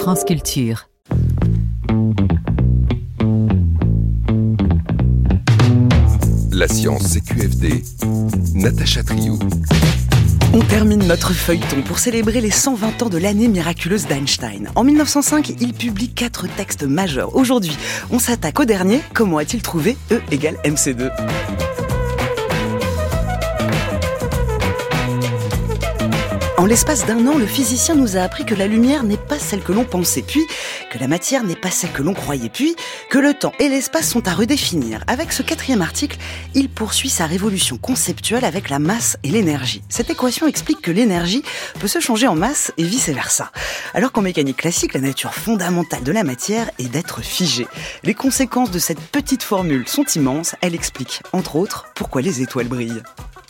France Culture. La science CQFD, Natacha Triou. On termine notre feuilleton pour célébrer les 120 ans de l'année miraculeuse d'Einstein. En 1905, il publie 4 textes majeurs. Aujourd'hui, on s'attaque au dernier. Comment a-t-il trouvé E égale mc2 ? En l'espace d'un an, le physicien nous a appris que la lumière n'est pas celle que l'on pensait, puis que la matière n'est pas celle que l'on croyait, puis que le temps et l'espace sont à redéfinir. Avec ce 4e article, il poursuit sa révolution conceptuelle avec la masse et l'énergie. Cette équation explique que l'énergie peut se changer en masse et vice-versa. Alors qu'en mécanique classique, la nature fondamentale de la matière est d'être figée. Les conséquences de cette petite formule sont immenses. Elle explique, entre autres, pourquoi les étoiles brillent.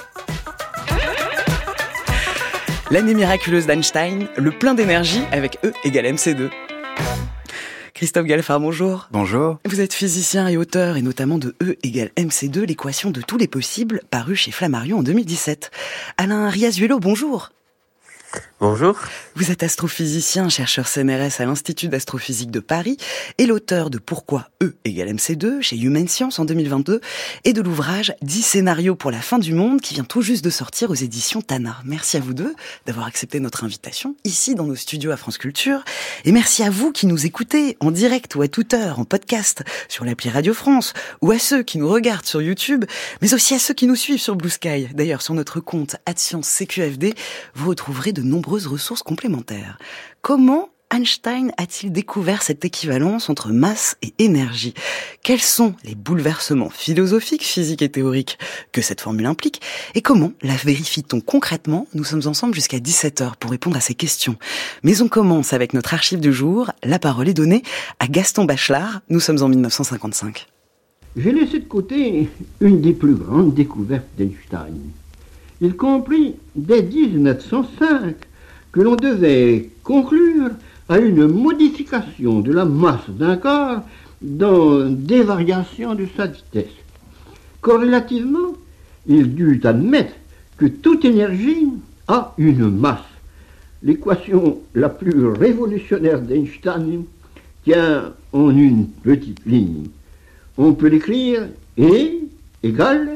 L'année miraculeuse d'Einstein, le plein d'énergie avec E égale mc2. Christophe Galfard, bonjour. Bonjour. Vous êtes physicien et auteur, et notamment de E égale mc2, l'équation de tous les possibles, paru chez Flammarion en 2017. Alain Riazuelo, bonjour. Bonjour. Vous êtes astrophysicien, chercheur CNRS à l'Institut d'astrophysique de Paris et l'auteur de Pourquoi E égale mc2 chez Humaine Science en 2022 et de l'ouvrage 10 scénarios pour la fin du monde qui vient tout juste de sortir aux éditions Tana. Merci à vous deux d'avoir accepté notre invitation ici dans nos studios à France Culture et merci à vous qui nous écoutez en direct ou à toute heure en podcast sur l'appli Radio France ou à ceux qui nous regardent sur YouTube mais aussi à ceux qui nous suivent sur Blue Sky. D'ailleurs sur notre compte @science_cqfd vous retrouverez de nombreuses ressources complémentaires. Comment Einstein a-t-il découvert cette équivalence entre masse et énergie ? Quels sont les bouleversements philosophiques, physiques et théoriques que cette formule implique ? Et comment la vérifie-t-on concrètement ? Nous sommes ensemble jusqu'à 17h pour répondre à ces questions. Mais on commence avec notre archive du jour. La parole est donnée à Gaston Bachelard. Nous sommes en 1955. J'ai laissé de côté une des plus grandes découvertes d'Einstein. Il comprit dès 1905 que l'on devait conclure à une modification de la masse d'un corps dans des variations de sa vitesse. Corrélativement, il dut admettre que toute énergie a une masse. L'équation la plus révolutionnaire d'Einstein tient en une petite ligne. On peut l'écrire E égale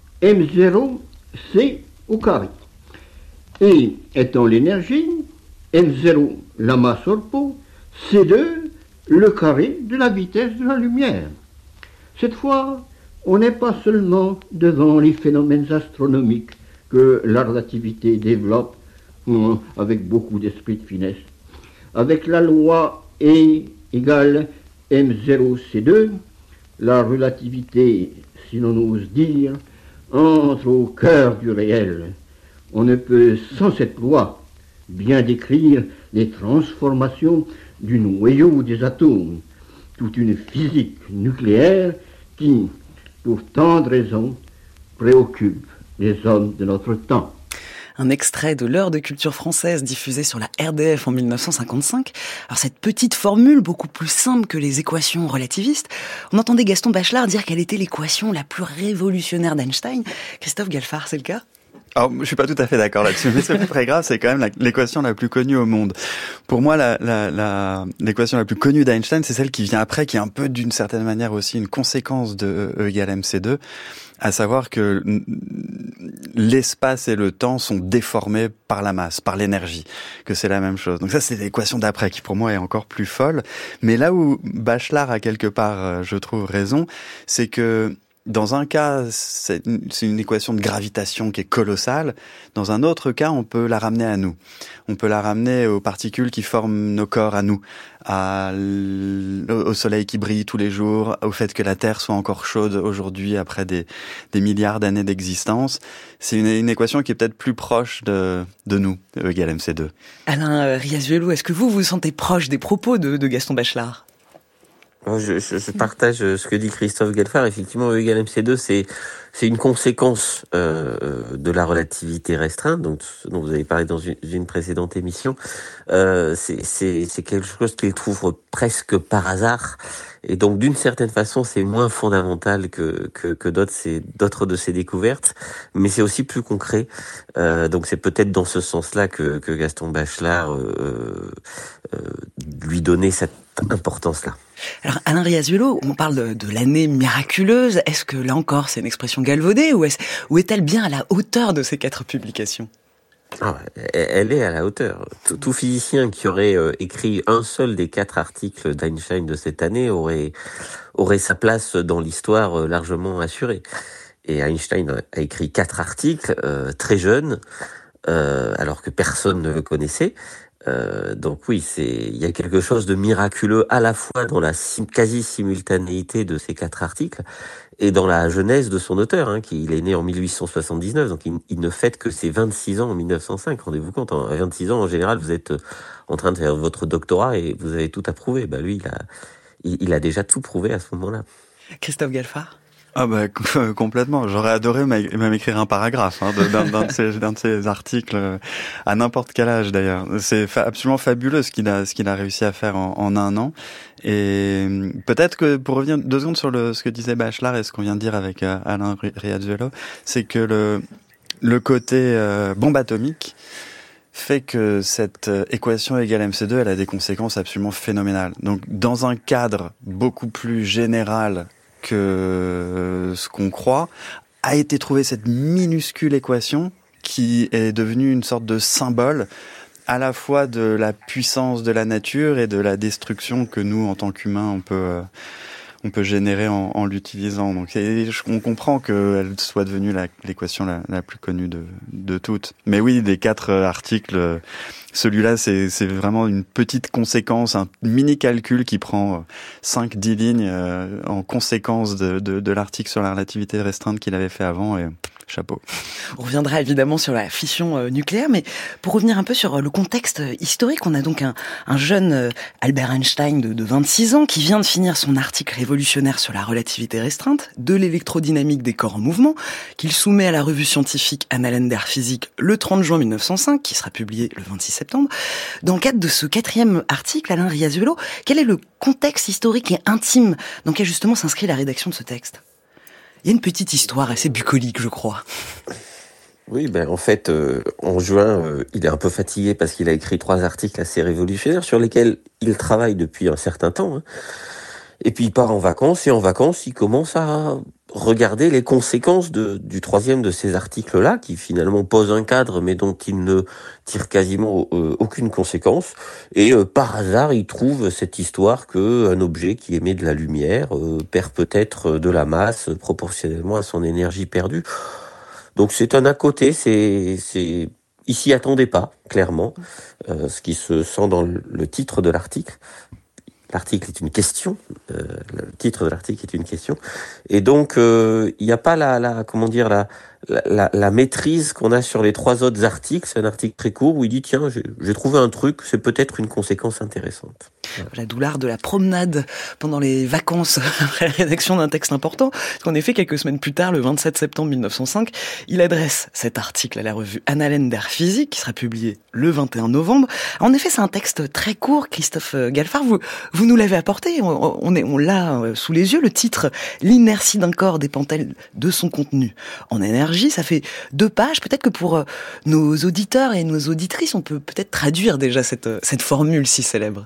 m0c au carré. E étant l'énergie, m0 la masse hors pot, c2 le carré de la vitesse de la lumière. Cette fois, on n'est pas seulement devant les phénomènes astronomiques que la relativité développe avec beaucoup d'esprit de finesse. Avec la loi E égale m0c2, la relativité, si l'on ose dire, entre au cœur du réel. On ne peut, sans cette loi, bien décrire les transformations du noyau des atomes, toute une physique nucléaire qui, pour tant de raisons, préoccupe les hommes de notre temps. Un extrait de l'heure de culture française diffusée sur la RDF en 1955. Alors cette petite formule, beaucoup plus simple que les équations relativistes, on entendait Gaston Bachelard dire qu'elle était l'équation la plus révolutionnaire d'Einstein. Christophe Galfard, c'est le cas ? Alors, je suis pas tout à fait d'accord là-dessus, mais c'est pas très grave, c'est quand même l'équation la plus connue au monde. Pour moi, l'équation la plus connue d'Einstein, c'est celle qui vient après, qui est un peu d'une certaine manière aussi une conséquence de E égale mc2, à savoir que l'espace et le temps sont déformés par la masse, par l'énergie, que c'est la même chose. Donc ça, c'est l'équation d'après, qui pour moi est encore plus folle. Mais là où Bachelard a quelque part, je trouve, raison, c'est que dans un cas, c'est une équation de gravitation qui est colossale. Dans un autre cas, on peut la ramener à nous. On peut la ramener aux particules qui forment nos corps à nous, au soleil qui brille tous les jours, au fait que la Terre soit encore chaude aujourd'hui après des milliards d'années d'existence. C'est une équation qui est peut-être plus proche de nous, E égale mc2. Alain Riazuelo, est-ce que vous vous sentez proche des propos de Gaston Bachelard ? Je partage ce que dit Christophe Galfard. Effectivement, E égale mc2, c'est une conséquence de la relativité restreinte, donc dont vous avez parlé dans une précédente émission. C'est quelque chose qu'il trouve presque par hasard, et donc d'une certaine façon, c'est moins fondamental que d'autres de ses découvertes, mais c'est aussi plus concret. Donc c'est peut-être dans ce sens-là que Gaston Bachelard lui donner cette importance-là. Alors, Alain Riazuelo, on parle de l'année miraculeuse. Est-ce que, là encore, c'est une expression galvaudée ou est-elle bien à la hauteur de ces 4 publications ? Elle est à la hauteur. Tout physicien qui aurait écrit un seul des 4 articles d'Einstein de cette année aurait sa place dans l'histoire largement assurée. Et Einstein a écrit 4 articles très jeune, alors que personne ne le connaissait. Donc oui, il y a quelque chose de miraculeux à la fois dans la quasi-simultanéité de ces 4 articles et dans la jeunesse de son auteur, il est né en 1879, donc il ne fête que ses 26 ans en 1905. Rendez-vous compte, à 26 ans, en général, vous êtes en train de faire votre doctorat et vous avez tout à prouver. Lui, il a déjà tout prouvé à ce moment-là. Christophe Galfard ? Complètement. J'aurais adoré même écrire un paragraphe d'un de ces articles à n'importe quel âge d'ailleurs. C'est absolument fabuleux ce qu'il a réussi à faire en un an. Et peut-être que pour revenir 2 secondes sur ce que disait Bachelard et ce qu'on vient de dire avec Alain Riazuelo, c'est que le côté bombe atomique fait que cette équation égale MC2, elle a des conséquences absolument phénoménales. Donc dans un cadre beaucoup plus général que ce qu'on croit, a été trouvée cette minuscule équation qui est devenue une sorte de symbole à la fois de la puissance de la nature et de la destruction que nous, en tant qu'humains, on peut générer en l'utilisant. Donc on comprend qu'elle soit devenue l'équation la plus connue de toutes. Mais oui, des 4 articles, celui-là, c'est vraiment une petite conséquence, un mini calcul qui prend 5-10 lignes en conséquence de l'article sur la relativité restreinte qu'il avait fait avant, et chapeau. On reviendra évidemment sur la fission nucléaire, mais pour revenir un peu sur le contexte historique, on a donc un jeune Albert Einstein de 26 ans qui vient de finir son article révolutionnaire sur la relativité restreinte, de l'électrodynamique des corps en mouvement, qu'il soumet à la revue scientifique Annalen der Physik le 30 juin 1905, qui sera publié le 26 septembre. Dans le cadre de ce 4e article, Alain Riazuelo, quel est le contexte historique et intime dans lequel justement s'inscrit la rédaction de ce texte ? Il y a une petite histoire assez bucolique, je crois. Oui, en fait, en juin, il est un peu fatigué parce qu'il a écrit 3 articles assez révolutionnaires sur lesquels il travaille depuis un certain temps. Et puis il part en vacances, et en vacances, il commence à regarder les conséquences du 3e de ces articles-là, qui finalement pose un cadre, mais dont il ne tire quasiment aucune conséquence. Et par hasard, il trouve cette histoire qu'un objet qui émet de la lumière perd peut-être de la masse proportionnellement à son énergie perdue. Donc c'est un à côté, il s'y attendait pas, clairement, ce qui se sent dans le titre de l'article. L'article est une question, le titre de l'article est une question, et donc il n'y a pas la maîtrise qu'on a sur les 3 autres articles. C'est un article très court où il dit tiens, j'ai trouvé un truc, c'est peut-être une conséquence intéressante. La douleur de la promenade pendant les vacances après la rédaction d'un texte important, parce qu'en effet, quelques semaines plus tard, le 27 septembre 1905, il adresse cet article à la revue Annalen der Physik, qui sera publié le 21 novembre. En effet, c'est un texte très court. Christophe Galfard, vous nous l'avez apporté, on l'a sous les yeux, le titre « L'inertie d'un corps dépend-elle de son contenu en énergie ?» Ça fait 2 pages. Peut-être que pour nos auditeurs et nos auditrices, on peut peut-être traduire déjà cette formule si célèbre.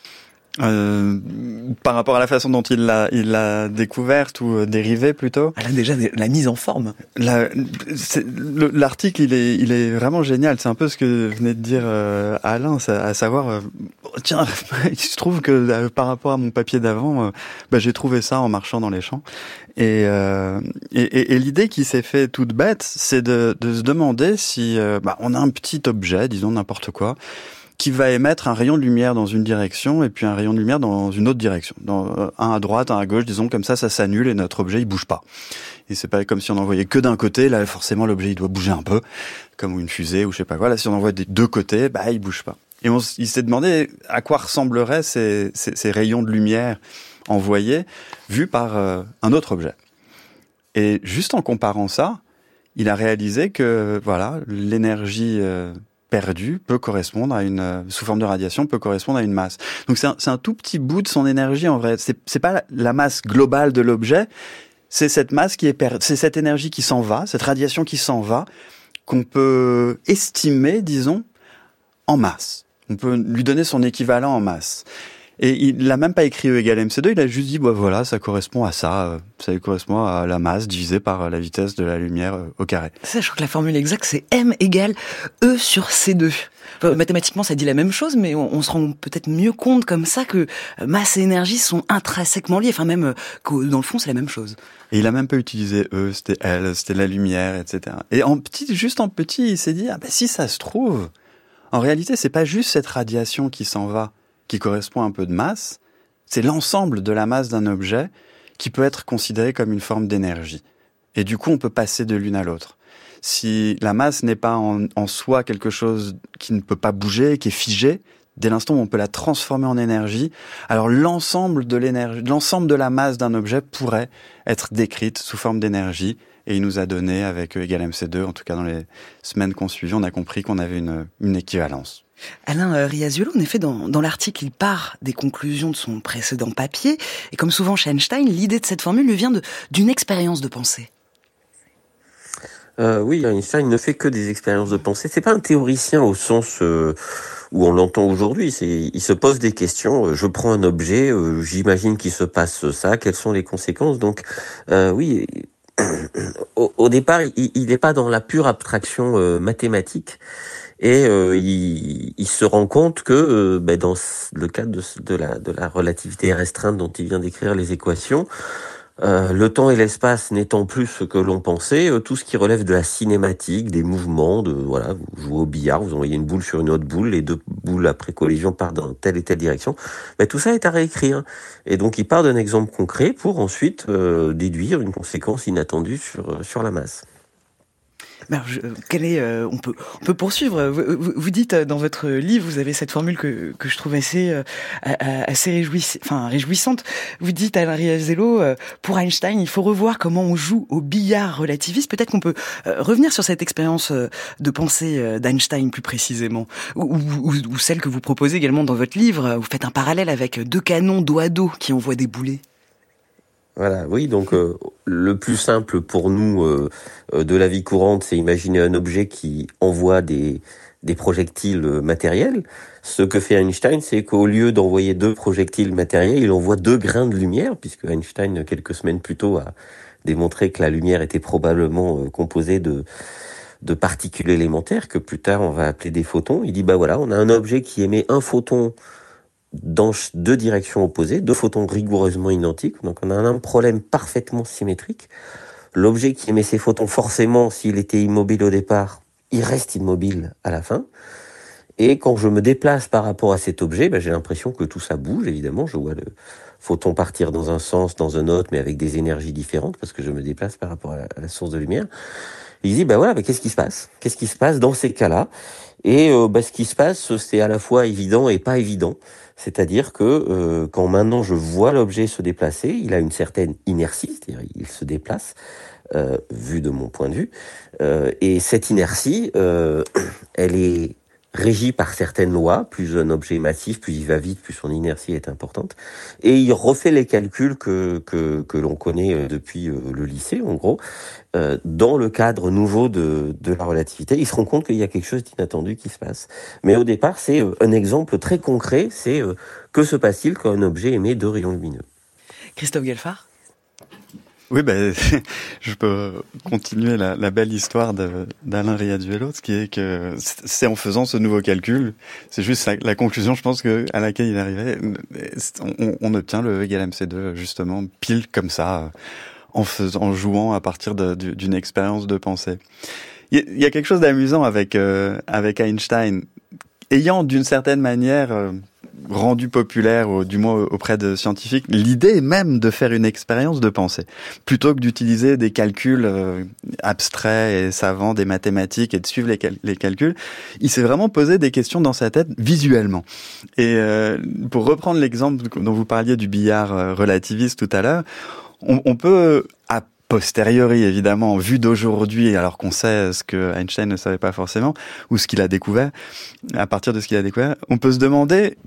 Par rapport à la façon dont il l'a découverte ou dérivée plutôt. Elle a déjà la mise en forme. L'article, il est vraiment génial. C'est un peu ce que venait de dire Alain, à savoir, tiens, il se trouve que par rapport à mon papier d'avant, j'ai trouvé ça en marchant dans les champs. Et l'idée qui s'est fait toute bête, c'est de se demander si on a un petit objet, disons n'importe quoi, qui va émettre un rayon de lumière dans une direction et puis un rayon de lumière dans une autre direction. Un à droite, un à gauche, disons comme ça s'annule et notre objet il bouge pas. Et c'est pas comme si on envoyait que d'un côté, là forcément l'objet il doit bouger un peu, comme une fusée ou je sais pas quoi. Là si on envoie des 2 côtés, il bouge pas. Et il s'est demandé à quoi ressembleraient ces rayons de lumière envoyés vus par un autre objet. Et juste en comparant ça, il a réalisé que l'énergie perdue peut correspondre à sous forme de radiation, peut correspondre à une masse. Donc c'est un tout petit bout de son énergie en vrai. C'est pas la masse globale de l'objet, c'est cette masse qui est c'est cette énergie qui s'en va, cette radiation qui s'en va, qu'on peut estimer, disons, en masse. On peut lui donner son équivalent en masse. Et il n'a même pas écrit E égale mc2, il a juste dit, voilà, ça correspond à ça correspond à la masse divisée par la vitesse de la lumière au carré. Ça, je crois que la formule exacte, c'est M égale E sur C2. Enfin, mathématiquement, ça dit la même chose, mais on se rend peut-être mieux compte comme ça que masse et énergie sont intrinsèquement liés, enfin même que dans le fond, c'est la même chose. Et il a même pas utilisé E, c'était L, c'était la lumière, etc. Et juste en petit, il s'est dit, si ça se trouve, en réalité, c'est pas juste cette radiation qui s'en va, qui correspond à un peu de masse, c'est l'ensemble de la masse d'un objet qui peut être considéré comme une forme d'énergie. Et du coup, on peut passer de l'une à l'autre. Si la masse n'est pas en soi quelque chose qui ne peut pas bouger, qui est figé, dès l'instant où on peut la transformer en énergie, alors l'ensemble de la masse d'un objet pourrait être décrite sous forme d'énergie. Et il nous a donné, avec E égale mc2, en tout cas dans les semaines qu'on suivit, on a compris qu'on avait une équivalence. Alain Riazuelo, en effet, dans l'article, il part des conclusions de son précédent papier. Et comme souvent chez Einstein, l'idée de cette formule lui vient d'une expérience de pensée. Oui, Einstein ne fait que des expériences de pensée. C'est pas un théoricien au sens où on l'entend aujourd'hui. Il se pose des questions. Je prends un objet, j'imagine qu'il se passe ça. Quelles sont les conséquences? Donc, oui. Au départ, il n'est pas dans la pure abstraction mathématique. Et il se rend compte que dans le cadre de la relativité restreinte dont il vient d'écrire les équations, le temps et l'espace n'étant plus ce que l'on pensait, tout ce qui relève de la cinématique, des mouvements, vous jouez au billard, vous envoyez une boule sur une autre boule, les deux boules après collision partent dans telle et telle direction, tout ça est à réécrire. Et donc il part d'un exemple concret pour ensuite déduire une conséquence inattendue sur la masse. On peut poursuivre. Vous dites dans votre livre, vous avez cette formule que je trouve assez réjouissante. Vous dites, Alain Riazuelo, pour Einstein, il faut revoir comment on joue au billard relativiste. Peut-être qu'on peut revenir sur cette expérience de pensée d'Einstein plus précisément, ou celle que vous proposez également dans votre livre. Vous faites un parallèle avec deux canons dos à dos qui envoient des boulets. Voilà, oui, donc le plus simple pour nous de la vie courante, c'est imaginer un objet qui envoie des projectiles matériels. Ce que fait Einstein, c'est qu'au lieu d'envoyer 2 projectiles matériels, il envoie 2 grains de lumière, puisque Einstein, quelques semaines plus tôt, a démontré que la lumière était probablement composée de particules élémentaires, que plus tard on va appeler des photons. Il dit, voilà, on a un objet qui émet un photon dans 2 directions opposées, 2 photons rigoureusement identiques. Donc on a un problème parfaitement symétrique. L'objet qui émet ces photons, forcément, s'il était immobile au départ, il reste immobile à la fin. Et quand je me déplace par rapport à cet objet, j'ai l'impression que tout ça bouge, évidemment. Je vois le photon partir dans un sens, dans un autre, mais avec des énergies différentes, parce que je me déplace par rapport à la source de lumière. Et il dit, qu'est-ce qui se passe? Qu'est-ce qui se passe dans ces cas-là? Et ce qui se passe, c'est à la fois évident et pas évident. C'est-à-dire que quand maintenant je vois l'objet se déplacer, il a une certaine inertie, c'est-à-dire il se déplace, vu de mon point de vue. Et cette inertie, elle est régie par certaines lois. Plus un objet est massif, plus il va vite, plus son inertie est importante. Et il refait les calculs que l'on connaît depuis le lycée, en gros. Dans le cadre nouveau de la relativité, il se rend compte qu'il y a quelque chose d'inattendu qui se passe. Mais au départ, c'est un exemple très concret, c'est que se passe-t-il quand un objet émet 2 rayons lumineux? Christophe Guelfard? Oui, je peux continuer la belle histoire d'Alain Riazuelo, ce qui est que c'est en faisant ce nouveau calcul, c'est juste la conclusion, je pense, à laquelle il arrivait, on obtient le E égale mc2, justement, pile comme ça, en jouant à partir d'une expérience de pensée. Il y a quelque chose d'amusant avec Einstein, ayant d'une certaine manière rendu populaire, ou du moins auprès de scientifiques, l'idée même de faire une expérience de pensée, plutôt que d'utiliser des calculs abstraits et savants, des mathématiques, et de suivre les calculs. Il s'est vraiment posé des questions dans sa tête visuellement. Et pour reprendre l'exemple dont vous parliez du billard relativiste tout à l'heure, on peut, a posteriori évidemment, vu d'aujourd'hui, alors qu'on sait ce que Einstein ne savait pas forcément, ou ce qu'il a découvert, à partir de ce qu'il a découvert, on peut se demander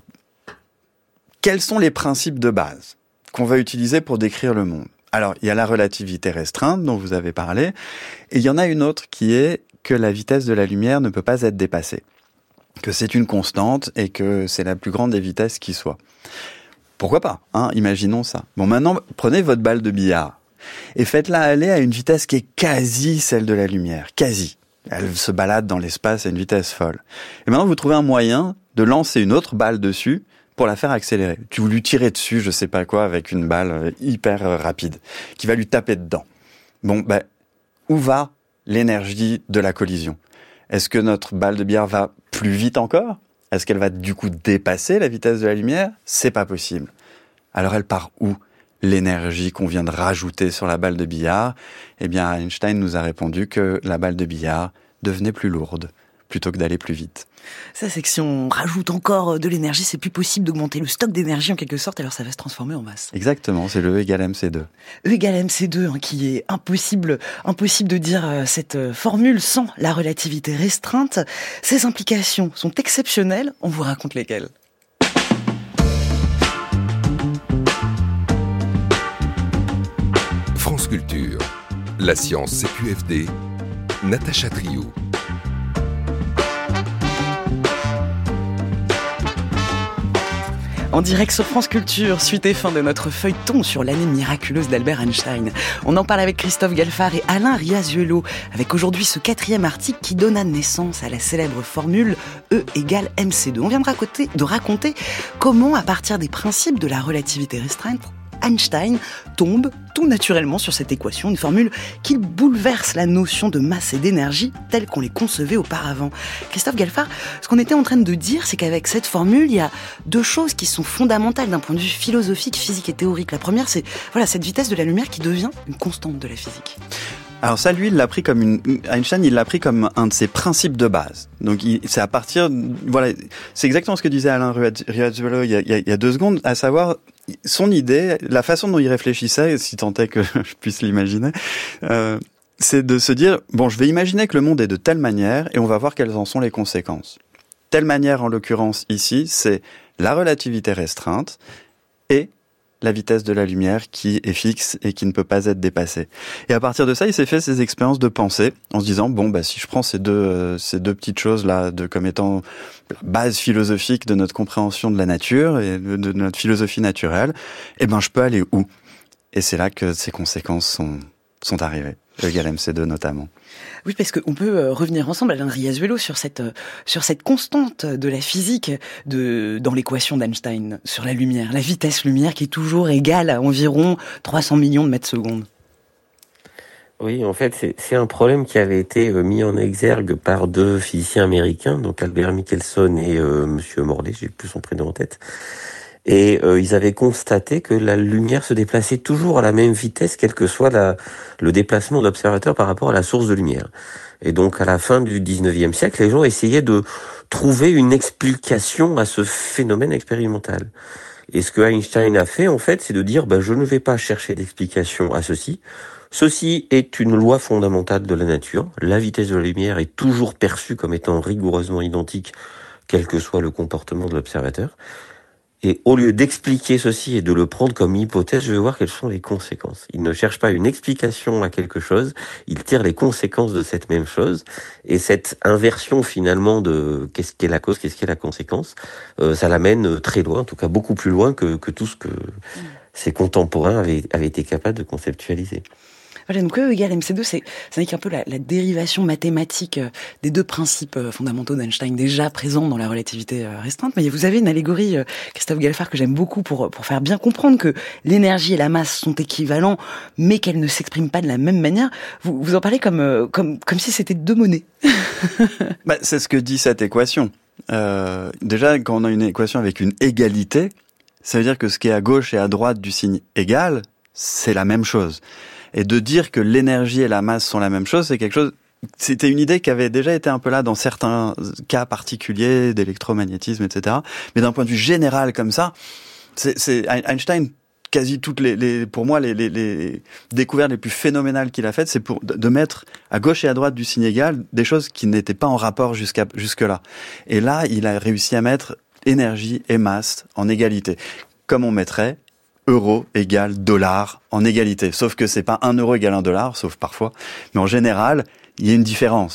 quels sont les principes de base qu'on va utiliser pour décrire le monde. Alors, il y a la relativité restreinte dont vous avez parlé, et il y en a une autre qui est que la vitesse de la lumière ne peut pas être dépassée, que c'est une constante et que c'est la plus grande des vitesses qui soit. Pourquoi pas, hein, imaginons ça. Bon, maintenant, prenez votre balle de billard et faites-la aller à une vitesse qui est quasi celle de la lumière, quasi. Elle se balade dans l'espace à une vitesse folle. Et maintenant, vous trouvez un moyen de lancer une autre balle dessus pour la faire accélérer. Tu veux lui tirer dessus, je sais pas quoi, avec une balle hyper rapide, qui va lui taper dedans. Bon, où va l'énergie de la collision? Est-ce que notre balle de billard va plus vite encore? Est-ce qu'elle va du coup dépasser la vitesse de la lumière? C'est pas possible. Alors elle part où? L'énergie qu'on vient de rajouter sur la balle de billard? Eh bien, Einstein nous a répondu que la balle de billard devenait plus lourde plutôt que d'aller plus vite. Ça, c'est que si on rajoute encore de l'énergie, c'est plus possible d'augmenter le stock d'énergie en quelque sorte, alors ça va se transformer en masse. Exactement, c'est le E égale MC2. E égale MC2, qui est impossible de dire cette formule sans la relativité restreinte. Ses implications sont exceptionnelles, on vous raconte lesquelles. France Culture, la science CQFD, Natacha Triou. En direct sur France Culture, suite et fin de notre feuilleton sur l'année miraculeuse d'Albert Einstein. On en parle avec Christophe Galfard et Alain Riazuelo, avec aujourd'hui ce 4e article qui donna naissance à la célèbre formule E égale MC2. On vient de raconter comment, à partir des principes de la relativité restreinte, Einstein tombe tout naturellement sur cette équation, une formule qui bouleverse la notion de masse et d'énergie telle qu'on les concevait auparavant. Christophe Galfard, ce qu'on était en train de dire, c'est qu'avec cette formule, il y a deux choses qui sont fondamentales d'un point de vue philosophique, physique et théorique. La première, c'est cette vitesse de la lumière qui devient une constante de la physique. Alors ça, lui, Einstein, il l'a pris comme un de ses principes de base. Donc c'est à partir, c'est exactement ce que disait Alain Riazuelo il y a 2 secondes, à savoir son idée, la façon dont il réfléchissait, si tant est que je puisse l'imaginer, c'est de se dire, je vais imaginer que le monde est de telle manière et on va voir quelles en sont les conséquences. Telle manière, en l'occurrence ici, c'est la relativité restreinte et la vitesse de la lumière qui est fixe et qui ne peut pas être dépassée. Et à partir de ça, il s'est fait ses expériences de pensée en se disant, si je prends ces deux petites choses-là comme étant la base philosophique de notre compréhension de la nature et de notre philosophie naturelle, je peux aller où? Et c'est là que ces conséquences sont arrivées. E égale MC2 notamment. Oui, parce qu'on peut revenir ensemble, Alain Riazuelo, sur cette constante de la physique dans l'équation d'Einstein, sur la lumière, la vitesse lumière qui est toujours égale à environ 300 millions de mètres secondes. Oui, en fait, c'est un problème qui avait été mis en exergue par 2 physiciens américains, donc Albert Michelson et Monsieur Morley, j'ai plus son prénom en tête. Et ils avaient constaté que la lumière se déplaçait toujours à la même vitesse, quel que soit le déplacement de l'observateur par rapport à la source de lumière. Et donc, à la fin du 19e siècle, les gens essayaient de trouver une explication à ce phénomène expérimental. Et ce que Einstein a fait, en fait, c'est de dire, je ne vais pas chercher d'explication à ceci. Ceci est une loi fondamentale de la nature. La vitesse de la lumière est toujours perçue comme étant rigoureusement identique, quel que soit le comportement de l'observateur. Et au lieu d'expliquer ceci et de le prendre comme hypothèse, je vais voir quelles sont les conséquences. Il ne cherche pas une explication à quelque chose, il tire les conséquences de cette même chose. Et cette inversion finalement de qu'est-ce qu'est la cause, qu'est-ce qu'est la conséquence, ça l'amène très loin, en tout cas beaucoup plus loin que tout ce que ses contemporains avaient été capables de conceptualiser. Voilà, donc E égale MC2, c'est un peu la dérivation mathématique des 2 principes fondamentaux d'Einstein déjà présents dans la relativité restreinte. Mais vous avez une allégorie, Christophe Galfard, que j'aime beaucoup pour faire bien comprendre que l'énergie et la masse sont équivalents, mais qu'elles ne s'expriment pas de la même manière. Vous en parlez comme si c'était 2 monnaies. C'est ce que dit cette équation. Déjà, quand on a une équation avec une égalité, ça veut dire que ce qui est à gauche et à droite du signe égal, c'est la même chose. Et de dire que l'énergie et la masse sont la même chose, c'était une idée qui avait déjà été un peu là dans certains cas particuliers d'électromagnétisme, etc. Mais d'un point de vue général comme ça, c'est Einstein, quasi toutes pour moi, les découvertes les plus phénoménales qu'il a faites, c'est de mettre à gauche et à droite du signe égal des choses qui n'étaient pas en rapport jusque-là. Et là, il a réussi à mettre énergie et masse en égalité. Comme on mettrait euro égale dollar en égalité. Sauf que c'est pas 1 euro égale 1 dollar, sauf parfois. Mais en général, il y a une différence.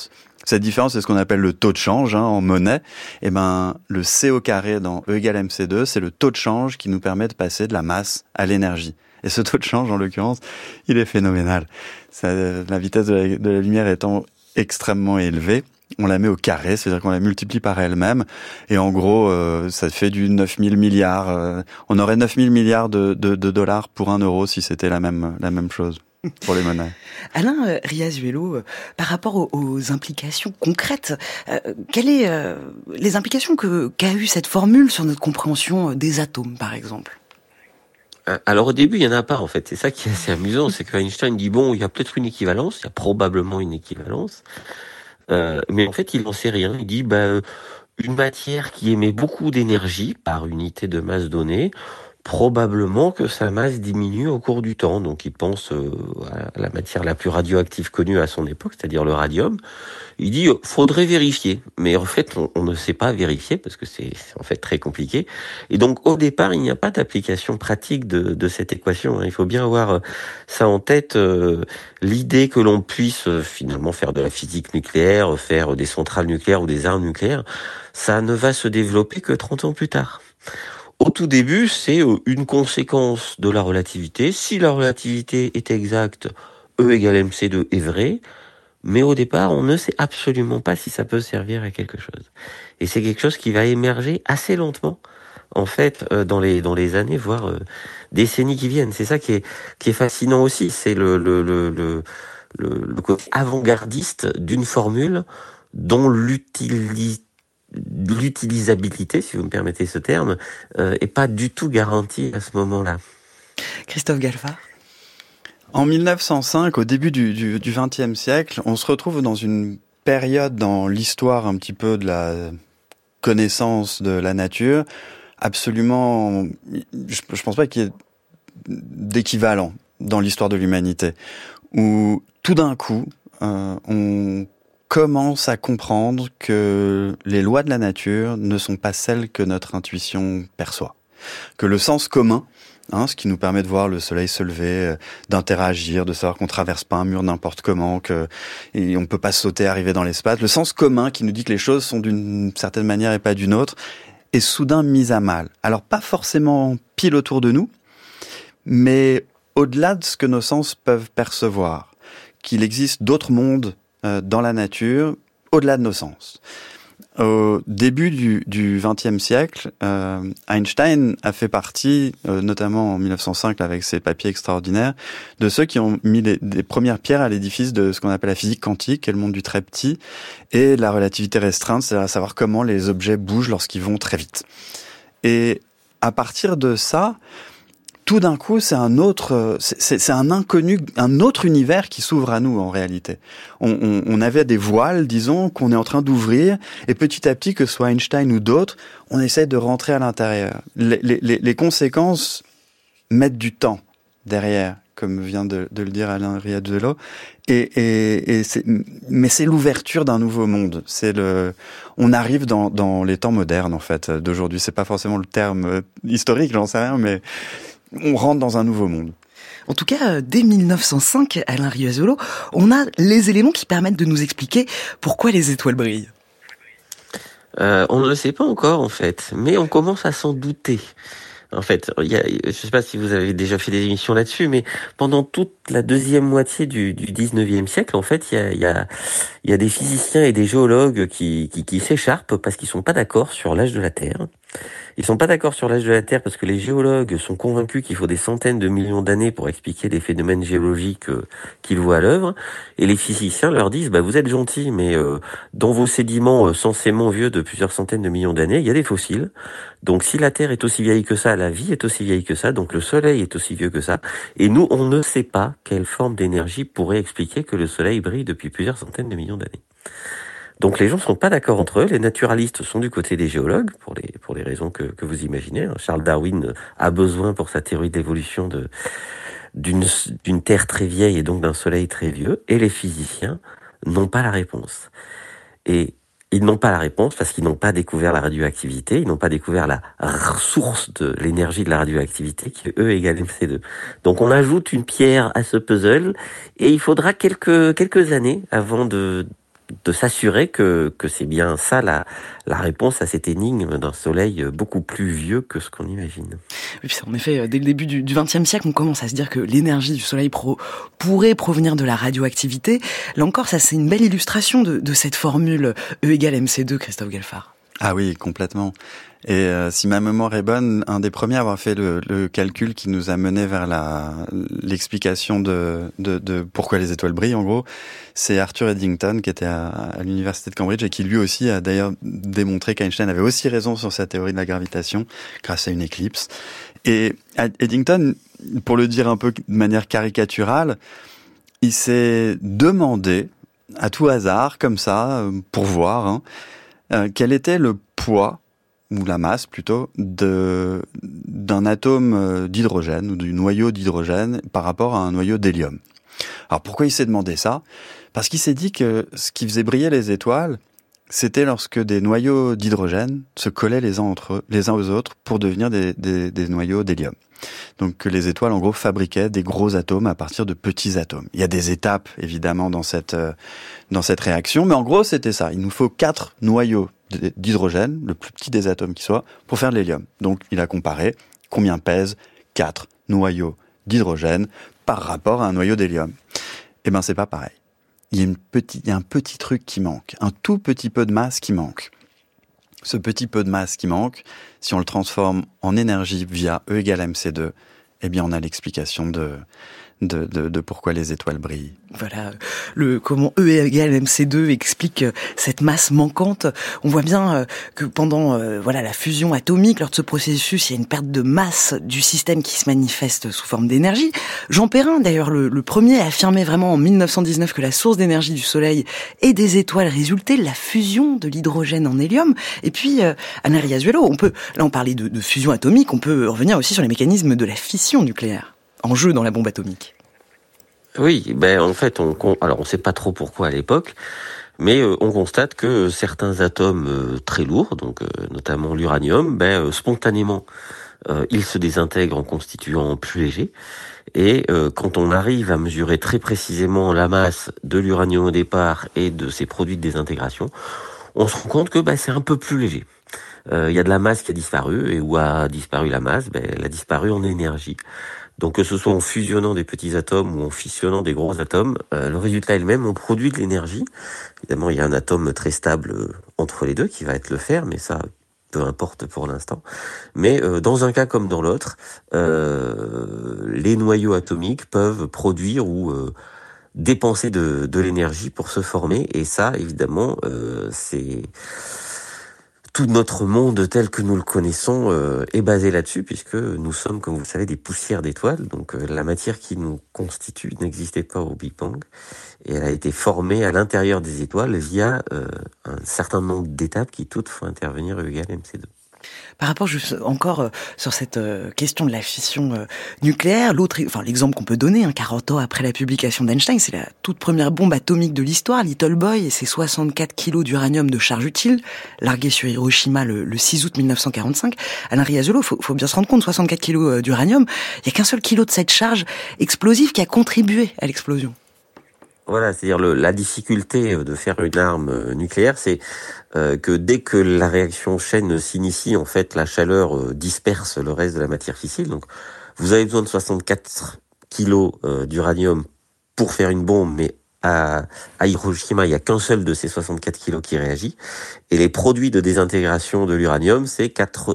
Cette différence, c'est ce qu'on appelle le taux de change en monnaie. Et ben, le C au carré dans E égale mc2, c'est le taux de change qui nous permet de passer de la masse à l'énergie. Et ce taux de change, en l'occurrence, il est phénoménal. La vitesse de la lumière étant extrêmement élevée, on la met au carré, c'est-à-dire qu'on la multiplie par elle-même. Et en gros, ça fait du 9000 milliards. On aurait 9000 milliards de dollars pour 1 euro si c'était la même chose pour les monnaies. Alain Riazuelo, par rapport aux implications concrètes, quelles sont les implications qu'a eu cette formule sur notre compréhension des atomes, par exemple ? Alors au début, il y en a pas en fait. C'est ça qui est assez amusant, c'est qu'Einstein dit bon, il y a peut-être une équivalence, il y a probablement une équivalence, mais en fait, il n'en sait rien. Il dit une matière qui émet beaucoup d'énergie par unité de masse donnée, probablement que sa masse diminue au cours du temps. Donc il pense à la matière la plus radioactive connue à son époque, c'est-à-dire le radium. Il dit faudrait vérifier, mais en fait on ne sait pas vérifier parce que c'est en fait très compliqué. Et donc au départ il n'y a pas d'application pratique de cette équation. Il faut bien avoir ça en tête. L'idée que l'on puisse finalement faire de la physique nucléaire, faire des centrales nucléaires ou des armes nucléaires, ça ne va se développer que 30 ans plus tard. Au tout début, c'est une conséquence de la relativité. Si la relativité est exacte, E égale mc2 est vrai. Mais au départ, on ne sait absolument pas si ça peut servir à quelque chose. Et c'est quelque chose qui va émerger assez lentement, en fait, dans les années, voire décennies qui viennent. C'est ça qui est fascinant aussi. C'est le côté avant-gardiste d'une formule dont l'utilisabilité, si vous me permettez ce terme, est pas du tout garantie à ce moment-là. Christophe Galfard. En 1905, au début du XXe siècle, on se retrouve dans une période dans l'histoire un petit peu de la connaissance de la nature, absolument, je pense pas qu'il y ait d'équivalent dans l'histoire de l'humanité, où tout d'un coup, on commence à comprendre que les lois de la nature ne sont pas celles que notre intuition perçoit, que le sens commun, ce qui nous permet de voir le soleil se lever, d'interagir, de savoir qu'on traverse pas un mur n'importe comment, et on peut pas sauter, arriver dans l'espace. Le sens commun qui nous dit que les choses sont d'une certaine manière et pas d'une autre est soudain mis à mal. Alors pas forcément pile autour de nous, mais au-delà de ce que nos sens peuvent percevoir, qu'il existe d'autres mondes dans la nature, au-delà de nos sens. Au début du XXe siècle, Einstein a fait partie, notamment en 1905 avec ses papiers extraordinaires, de ceux qui ont mis des premières pierres à l'édifice de ce qu'on appelle la physique quantique, qui est le monde du très petit, et la relativité restreinte, c'est-à-dire à savoir comment les objets bougent lorsqu'ils vont très vite. Et à partir de ça, tout d'un coup, c'est un inconnu, un autre univers qui s'ouvre à nous en réalité. On avait des voiles, disons, qu'on est en train d'ouvrir, et petit à petit, que ce soit Einstein ou d'autres, on essaie de rentrer à l'intérieur. Les conséquences mettent du temps derrière, comme vient de le dire Alain Riazuelo, mais c'est l'ouverture d'un nouveau monde. On arrive dans les temps modernes en fait d'aujourd'hui. C'est pas forcément le terme historique, j'en sais rien, mais on rentre dans un nouveau monde. En tout cas, dès 1905, Alain Riazuelo, on a les éléments qui permettent de nous expliquer pourquoi les étoiles brillent. On ne le sait pas encore, en fait, mais on commence à s'en douter. En fait, je ne sais pas si vous avez déjà fait des émissions là-dessus, mais pendant toute la deuxième moitié du 19e siècle, en fait, il y a des physiciens et des géologues qui s'écharpent parce qu'ils sont pas d'accord sur l'âge de la Terre. Ils sont pas d'accord sur l'âge de la Terre parce que les géologues sont convaincus qu'il faut des centaines de millions d'années pour expliquer les phénomènes géologiques qu'ils voient à l'œuvre. Et les physiciens leur disent, vous êtes gentils, mais dans vos sédiments censément vieux de plusieurs centaines de millions d'années, il y a des fossiles. Donc si la Terre est aussi vieille que ça, la vie est aussi vieille que ça, donc le Soleil est aussi vieux que ça. Et nous, on ne sait pas quelle forme d'énergie pourrait expliquer que le Soleil brille depuis plusieurs centaines de millions d'années. Donc les gens ne sont pas d'accord entre eux, les naturalistes sont du côté des géologues, pour les raisons que vous imaginez. Charles Darwin a besoin pour sa théorie de l'évolution d'une Terre très vieille et donc d'un Soleil très vieux, et les physiciens n'ont pas la réponse. Et ils n'ont pas la réponse parce qu'ils n'ont pas découvert la radioactivité, ils n'ont pas découvert la source de l'énergie de la radioactivité qui est E égale mc2. Donc on ajoute une pierre à ce puzzle et il faudra quelques années avant de s'assurer que c'est bien ça la réponse à cette énigme d'un soleil beaucoup plus vieux que ce qu'on imagine. Oui, puis en effet, dès le début du XXe siècle, on commence à se dire que l'énergie du soleil pourrait provenir de la radioactivité. Là encore, ça c'est une belle illustration de cette formule E égale MC2, Christophe Gelfard. Ah oui, complètement. Et si ma mémoire est bonne, un des premiers à avoir fait le calcul qui nous a mené vers l'explication de pourquoi les étoiles brillent, en gros, c'est Arthur Eddington, qui était à l'université de Cambridge et qui lui aussi a d'ailleurs démontré qu'Einstein avait aussi raison sur sa théorie de la gravitation grâce à une éclipse. Et Eddington, pour le dire un peu de manière caricaturale, il s'est demandé, à tout hasard, comme ça, pour voir, quel était le poids, ou la masse plutôt, d'un atome d'hydrogène, ou du noyau d'hydrogène, par rapport à un noyau d'hélium. Alors pourquoi il s'est demandé ça ? Parce qu'il s'est dit que ce qui faisait briller les étoiles, c'était lorsque des noyaux d'hydrogène se collaient les uns aux autres pour devenir des noyaux d'hélium. Donc que les étoiles, en gros, fabriquaient des gros atomes à partir de petits atomes. Il y a des étapes, évidemment, dans cette réaction, mais en gros, c'était ça. Il nous faut 4 noyaux d'hydrogène, le plus petit des atomes qui soit, pour faire de l'hélium. Donc, il a comparé combien pèsent 4 noyaux d'hydrogène par rapport à un noyau d'hélium. Eh ben, c'est pas pareil. Il y a un petit truc qui manque, un tout petit peu de masse qui manque. Ce petit peu de masse qui manque, si on le transforme en énergie via E égale MC2, eh bien on a l'explication de pourquoi les étoiles brillent. Voilà, comment E égale MC2 explique cette masse manquante. On voit bien que pendant la fusion atomique, lors de ce processus, il y a une perte de masse du système qui se manifeste sous forme d'énergie. Jean Perrin, d'ailleurs, le premier a affirmé vraiment en 1919 que la source d'énergie du Soleil et des étoiles résultait de la fusion de l'hydrogène en hélium. Et puis, Anna Riazuelo, on parlait de fusion atomique, on peut revenir aussi sur les mécanismes de la fission nucléaire, en jeu dans la bombe atomique. Oui, en fait, on sait pas trop pourquoi à l'époque, mais on constate que certains atomes très lourds, donc notamment l'uranium, spontanément, ils se désintègrent en constituant plus légers. Et quand on arrive à mesurer très précisément la masse de l'uranium au départ et de ses produits de désintégration, on se rend compte que c'est un peu plus léger. Il y a de la masse qui a disparu, et où a disparu la masse, elle a disparu en énergie. Donc que ce soit en fusionnant des petits atomes ou en fissionnant des gros atomes, le résultat est le même, on produit de l'énergie. Évidemment, il y a un atome très stable entre les deux qui va être le fer, mais ça, peu importe pour l'instant. Mais dans un cas comme dans l'autre, les noyaux atomiques peuvent produire ou dépenser de l'énergie pour se former, et ça, évidemment, c'est... Tout notre monde tel que nous le connaissons est basé là-dessus, puisque nous sommes, comme vous le savez, des poussières d'étoiles. Donc la matière qui nous constitue n'existait pas au Big Bang, et elle a été formée à l'intérieur des étoiles via un certain nombre d'étapes qui toutes font intervenir E égale MC2. Par rapport encore sur cette question de la fission nucléaire, l'exemple qu'on peut donner, 40 ans après la publication d'Einstein, c'est la toute première bombe atomique de l'histoire, Little Boy, et ses 64 kilos d'uranium de charge utile, largués sur Hiroshima le 6 août 1945. Anna Riazuelo, faut bien se rendre compte, 64 kilos d'uranium, il y a qu'un seul kilo de cette charge explosive qui a contribué à l'explosion. Voilà, c'est-à-dire la difficulté de faire une arme nucléaire, c'est que dès que la réaction chaîne s'initie, en fait, la chaleur disperse le reste de la matière fissile. Donc, vous avez besoin de 64 kilos d'uranium pour faire une bombe, mais à Hiroshima, il n'y a qu'un seul de ces 64 kilos qui réagit. Et les produits de désintégration de l'uranium, c'est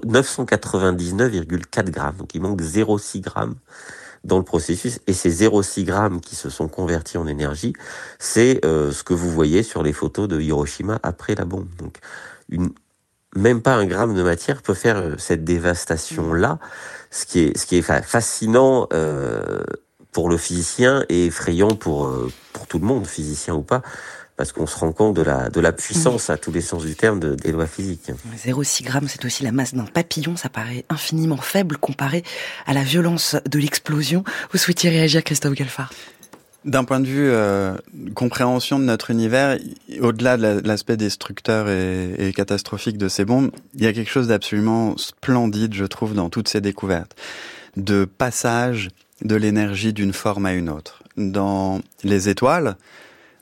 999,4 grammes. Donc, il manque 0,6 grammes dans le processus, et ces 0,6 grammes qui se sont convertis en énergie, c'est ce que vous voyez sur les photos de Hiroshima après la bombe. Donc, même pas un gramme de matière peut faire cette dévastation-là, ce qui est fascinant pour le physicien et effrayant pour tout le monde, physicien ou pas, parce qu'on se rend compte de la puissance à tous les sens du terme des lois physiques. 0,6 grammes, c'est aussi la masse d'un papillon, ça paraît infiniment faible comparé à la violence de l'explosion. Vous souhaitiez réagir, Christophe Gelfard ? D'un point de vue compréhension de notre univers, au-delà de l'aspect destructeur et catastrophique de ces bombes, il y a quelque chose d'absolument splendide, je trouve, dans toutes ces découvertes, de passage de l'énergie d'une forme à une autre. Dans les étoiles,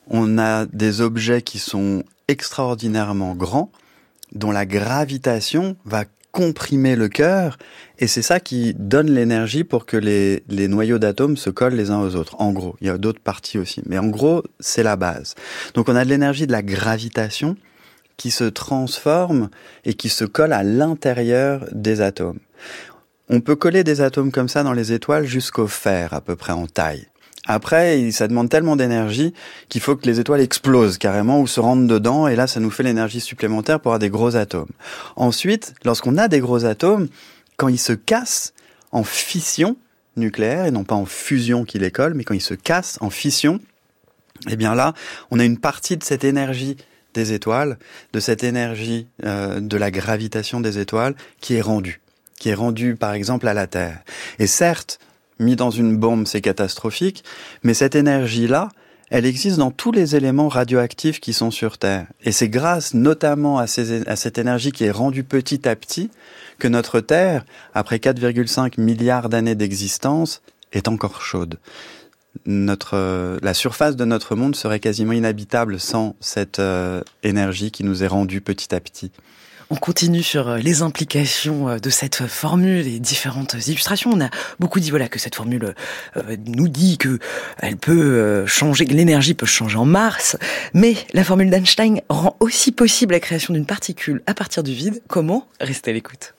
on a des objets qui sont extraordinairement grands, dont la gravitation va comprimer le cœur, et c'est ça qui donne l'énergie pour que les noyaux d'atomes se collent les uns aux autres. En gros, il y a d'autres parties aussi, mais en gros, c'est la base. Donc on a de l'énergie de la gravitation qui se transforme et qui se colle à l'intérieur des atomes. On peut coller des atomes comme ça dans les étoiles jusqu'au fer, à peu près en taille. Après, ça demande tellement d'énergie qu'il faut que les étoiles explosent carrément ou se rentrent dedans, et là, ça nous fait l'énergie supplémentaire pour avoir des gros atomes. Ensuite, lorsqu'on a des gros atomes, quand ils se cassent en fission nucléaire, et non pas en fusion qui les colle, mais quand ils se cassent en fission, eh bien là, on a une partie de cette énergie des étoiles, de cette énergie de la gravitation des étoiles qui est rendue par exemple à la Terre. Et certes, mis dans une bombe, c'est catastrophique, mais cette énergie-là, elle existe dans tous les éléments radioactifs qui sont sur Terre. Et c'est grâce notamment à cette énergie qui est rendue petit à petit que notre Terre, après 4,5 milliards d'années d'existence, est encore chaude. La surface de notre monde serait quasiment inhabitable sans cette énergie qui nous est rendue petit à petit. On continue sur les implications de cette formule et différentes illustrations. On a beaucoup dit que cette formule nous dit que elle peut changer, que l'énergie peut changer en Mars, mais la formule d'Einstein rend aussi possible la création d'une particule à partir du vide. Comment ? Restez à l'écoute.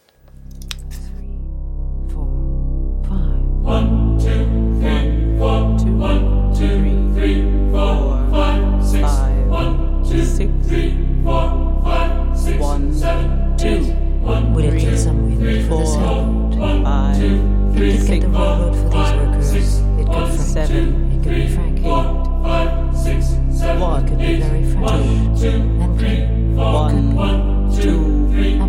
1, 2, 3, 4, 1, 2, 3, 4, 5, 6, 1, 2, 3, 4, 5, 6, 7, 8, Would it get some wind for the sailboat? 5, 6, 7, 8. It could get the railroad for these workers. It could Frank. It could be Frank. 5, 6, 7, 8. It could be very French. 2, And clean. 1, 2, 3,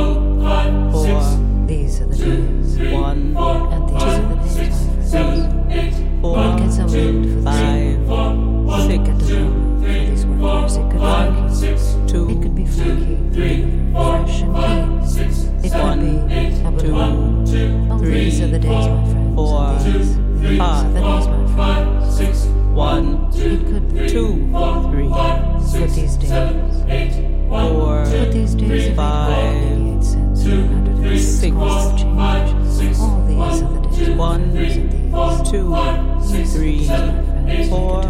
4, 6. These are the days. 1, And these are the days, my friends. 4, Would it get some wind for the sailboat? 5, It could get the railroad for these workers. It could be Frankie. It could be Frankie. Fresh and clean. It could be Abu. These are the days, my friends. 4, These are the days, my friends. 6, 1, It could be 2, 3, Put these days. 4, Put these days of 5, cents, 106 6, coins of change. 5, 6, All these are the days. 1, These are 2, 3, 4,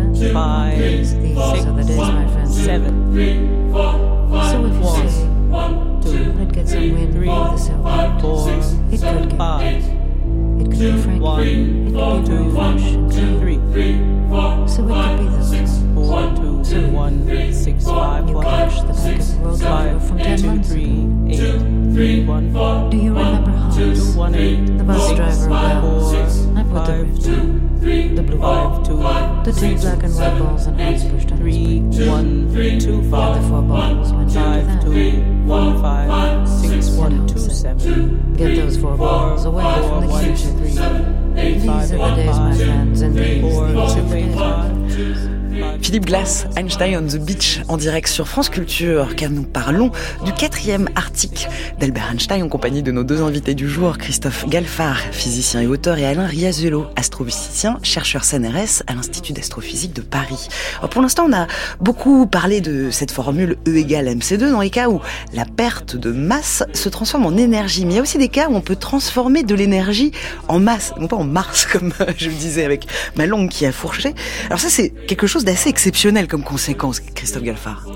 5, these are the days, my friends. 7, So if you 1, say, 2, would it get some wind 3, for the sailboat? 4, It could get. 5, It could be Frankie. 1, It could be 2, very fresh and clean. 3, So it could be those. 4, 2, 1, 6, 5, You 1, catch the back of the road driver 5, from 10 2, months 3, ago. 8, 3, 1, Do you remember Hans? 2, 1, 8, The bus driver, well, I put the 5, rift 2, on. 3, The blue ball. 5, 2, The two black and white balls and Hans pushed on his 3, brake. 1, 2, And the 5, four balls went into 5, that. 2, 1, 5, 6, 1, 2, 7, Get those four balls away from the 1, cue. 3, 8, These 5, are the 1, days, my 5, friends, and 4, these 2, are the 8, days. 5, Philippe Glass, Einstein on the Beach, en direct sur France Culture, car nous parlons du 4e article d'Albert Einstein en compagnie de nos deux invités du jour, Christophe Galfard, physicien et auteur, et Alain Riazuelo, astrophysicien, chercheur CNRS à l'Institut d'astrophysique de Paris. Alors pour l'instant, on a beaucoup parlé de cette formule E égale MC2 dans les cas où la perte de masse se transforme en énergie. Mais il y a aussi des cas où on peut transformer de l'énergie en masse, non pas en Mars, comme je le disais avec ma langue qui a fourché. Alors ça, c'est quelque chose d'assez exceptionnel comme conséquence, Christophe Galfard.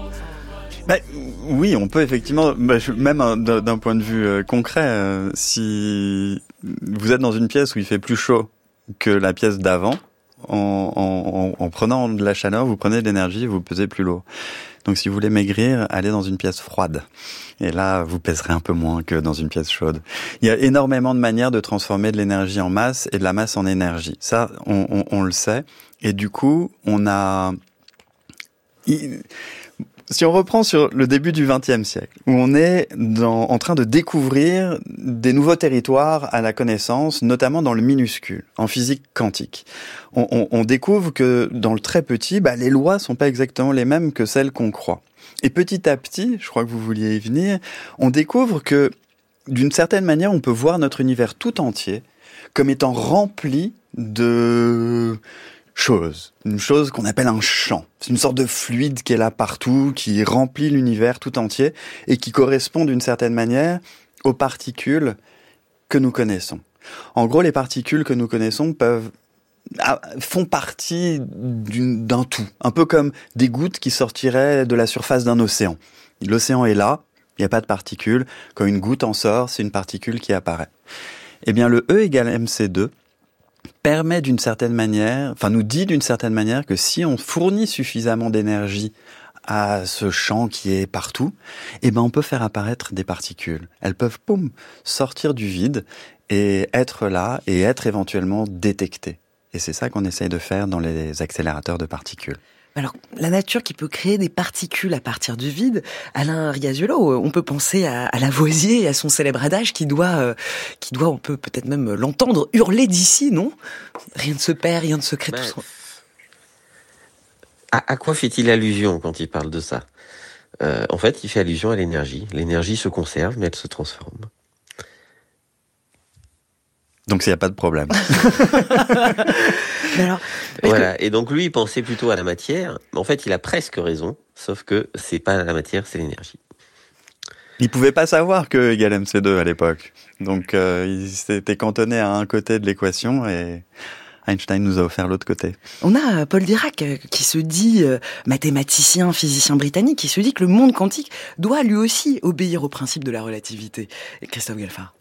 Oui, on peut effectivement, même d'un point de vue concret, si vous êtes dans une pièce où il fait plus chaud que la pièce d'avant, en prenant de la chaleur, vous prenez de l'énergie, vous pesez plus lourd. Donc si vous voulez maigrir, allez dans une pièce froide. Et là, vous pèserez un peu moins que dans une pièce chaude. Il y a énormément de manières de transformer de l'énergie en masse et de la masse en énergie. Ça, on le sait. Et du coup, on a... Si on reprend sur le début du XXe siècle, où on est en train de découvrir des nouveaux territoires à la connaissance, notamment dans le minuscule, en physique quantique, on découvre que dans le très petit, les lois sont pas exactement les mêmes que celles qu'on croit. Et petit à petit, je crois que vous vouliez y venir, on découvre que, d'une certaine manière, on peut voir notre univers tout entier comme étant rempli de chose, une chose qu'on appelle un champ. C'est une sorte de fluide qui est là partout, qui remplit l'univers tout entier et qui correspond d'une certaine manière aux particules que nous connaissons. En gros, les particules que nous connaissons font partie d'un tout, un peu comme des gouttes qui sortiraient de la surface d'un océan. L'océan est là, il n'y a pas de particules. Quand une goutte en sort, c'est une particule qui apparaît. Eh bien, le E égale MC2 permet d'une certaine manière, nous dit d'une certaine manière que si on fournit suffisamment d'énergie à ce champ qui est partout, on peut faire apparaître des particules. Elles peuvent, sortir du vide et être là et être éventuellement détectées. Et c'est ça qu'on essaye de faire dans les accélérateurs de particules. Alors, la nature qui peut créer des particules à partir du vide, Alain Riazuelo, on peut penser à Lavoisier et à son célèbre adage qui doit, on peut peut-être même l'entendre hurler d'ici, non ? Rien ne se perd, rien ne se crée. À quoi fait-il allusion quand il parle de ça ? En fait, il fait allusion à l'énergie. L'énergie se conserve, mais elle se transforme. Donc, il n'y a pas de problème. Voilà. Et donc, lui, il pensait plutôt à la matière. En fait, il a presque raison, sauf que c'est pas la matière, c'est l'énergie. Il pouvait pas savoir que égale MC2 à l'époque. Donc, il s'était cantonné à un côté de l'équation et Einstein nous a offert l'autre côté. On a Paul Dirac qui se dit mathématicien, physicien britannique, qui se dit que le monde quantique doit lui aussi obéir au principe de la relativité. Et Christophe Galfard.